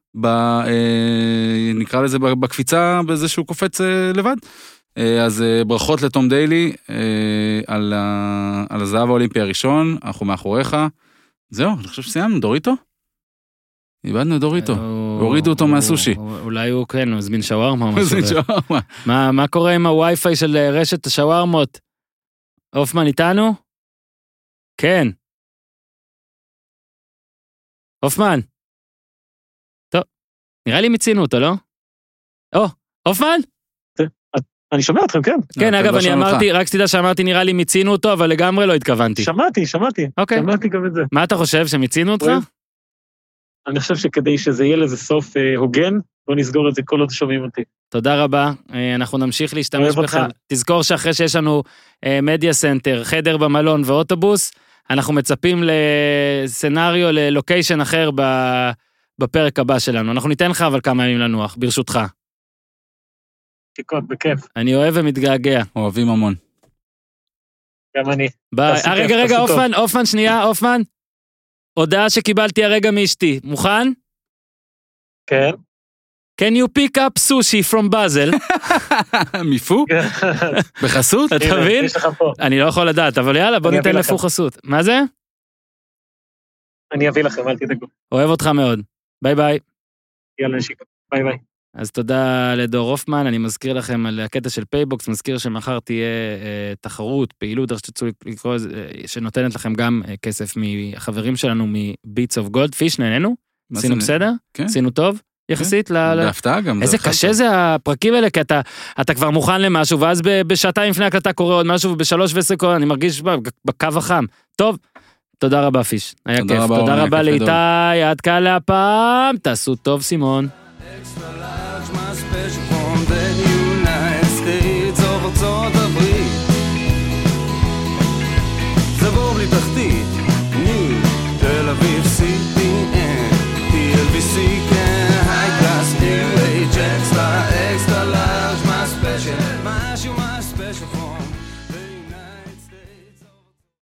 נקרא לזה בקפיצה בזה שהוא קופץ לבד. אז ברכות לתום דיילי על הזהב האולימפי הראשון, אנחנו מאחוריך. זהו, אני חושב שסיימנו, דוריטו? איבדנו דוריטו, הורידו אותו מהסושי. אולי הוא כן, הוא זמין שווארמה. מה קורה עם הווי-פיי של רשת השווארמות? אופמן איתנו? כן. אופמן. טוב, נראה לי מצינו אותו, לא? או, אופמן? אני שומע אתכם, כן. כן, אגב, אני אמרתי, רק שתדע שאמרתי, נראה לי מצינו אותו, אבל לגמרי לא התכוונתי. שמעתי, שמעתי. אוקיי. שמעתי גם את זה. מה אתה חושב, שמצינו אותך? אני חושב שכדי שזה יהיה לזה סוף הוגן, בוא נסגור את זה כל עוד שומעים אותי. תודה רבה, אנחנו נמשיך להשתמש בך. תזכור שאחרי שיש לנו מדיה סנטר, חדר במלון ואוטובוס, אנחנו מצפים לסנריו, ללוקיישן אחר בפרק הבא שלנו. אנחנו ניתן לך אבל כמה ימים לנוח, ברשותך. תיקות, בכיף. אני אוהב ומתגעגע. אוהבים המון. גם אני. ביי. רגע, רגע, אופן, אופן, שנייה, אופן. הודעה שקיבלתי הרגע מאשתי. מוכן? כן. can you pick up sushi from Basel? מיפו? בחסות? אתה מבין? יש לך פה. אני לא יכול לדעת, אבל יאללה, בוא אני ניתן אביא לפו לכם. חסות. מה זה? אני אביא לכם, אל תדאגו. אוהב אותך מאוד. ביי ביי. יאללה, נשיקה. ביי ביי. אז תודה לדור הופמן, אני מזכיר לכם על הקטע של פייבוקס, מזכיר שמחר תהיה אה, תחרות, פעילות, איך שתצאו לקרוא, אה, שנותנת לכם גם אה, כסף מהחברים שלנו מביטס אוף גולד, פיש, נהנינו? מה עשינו זה? בסדר? כן. עשינו טוב? יחסית ל... ל- בהפתעה גם. איזה בכלל קשה טוב. זה הפרקים האלה, כי אתה, אתה כבר מוכן למשהו, ואז ב- בשעתיים לפני הקלטה קורה עוד משהו, ובשלוש ועשר קורה, אני מרגיש ב- בקו החם. טוב, תודה רבה פיש, היה תודה כיף. רבה, תודה אורן, רבה היה כיף לאיתי, עד כאן להפעם, תעשו טוב סימון.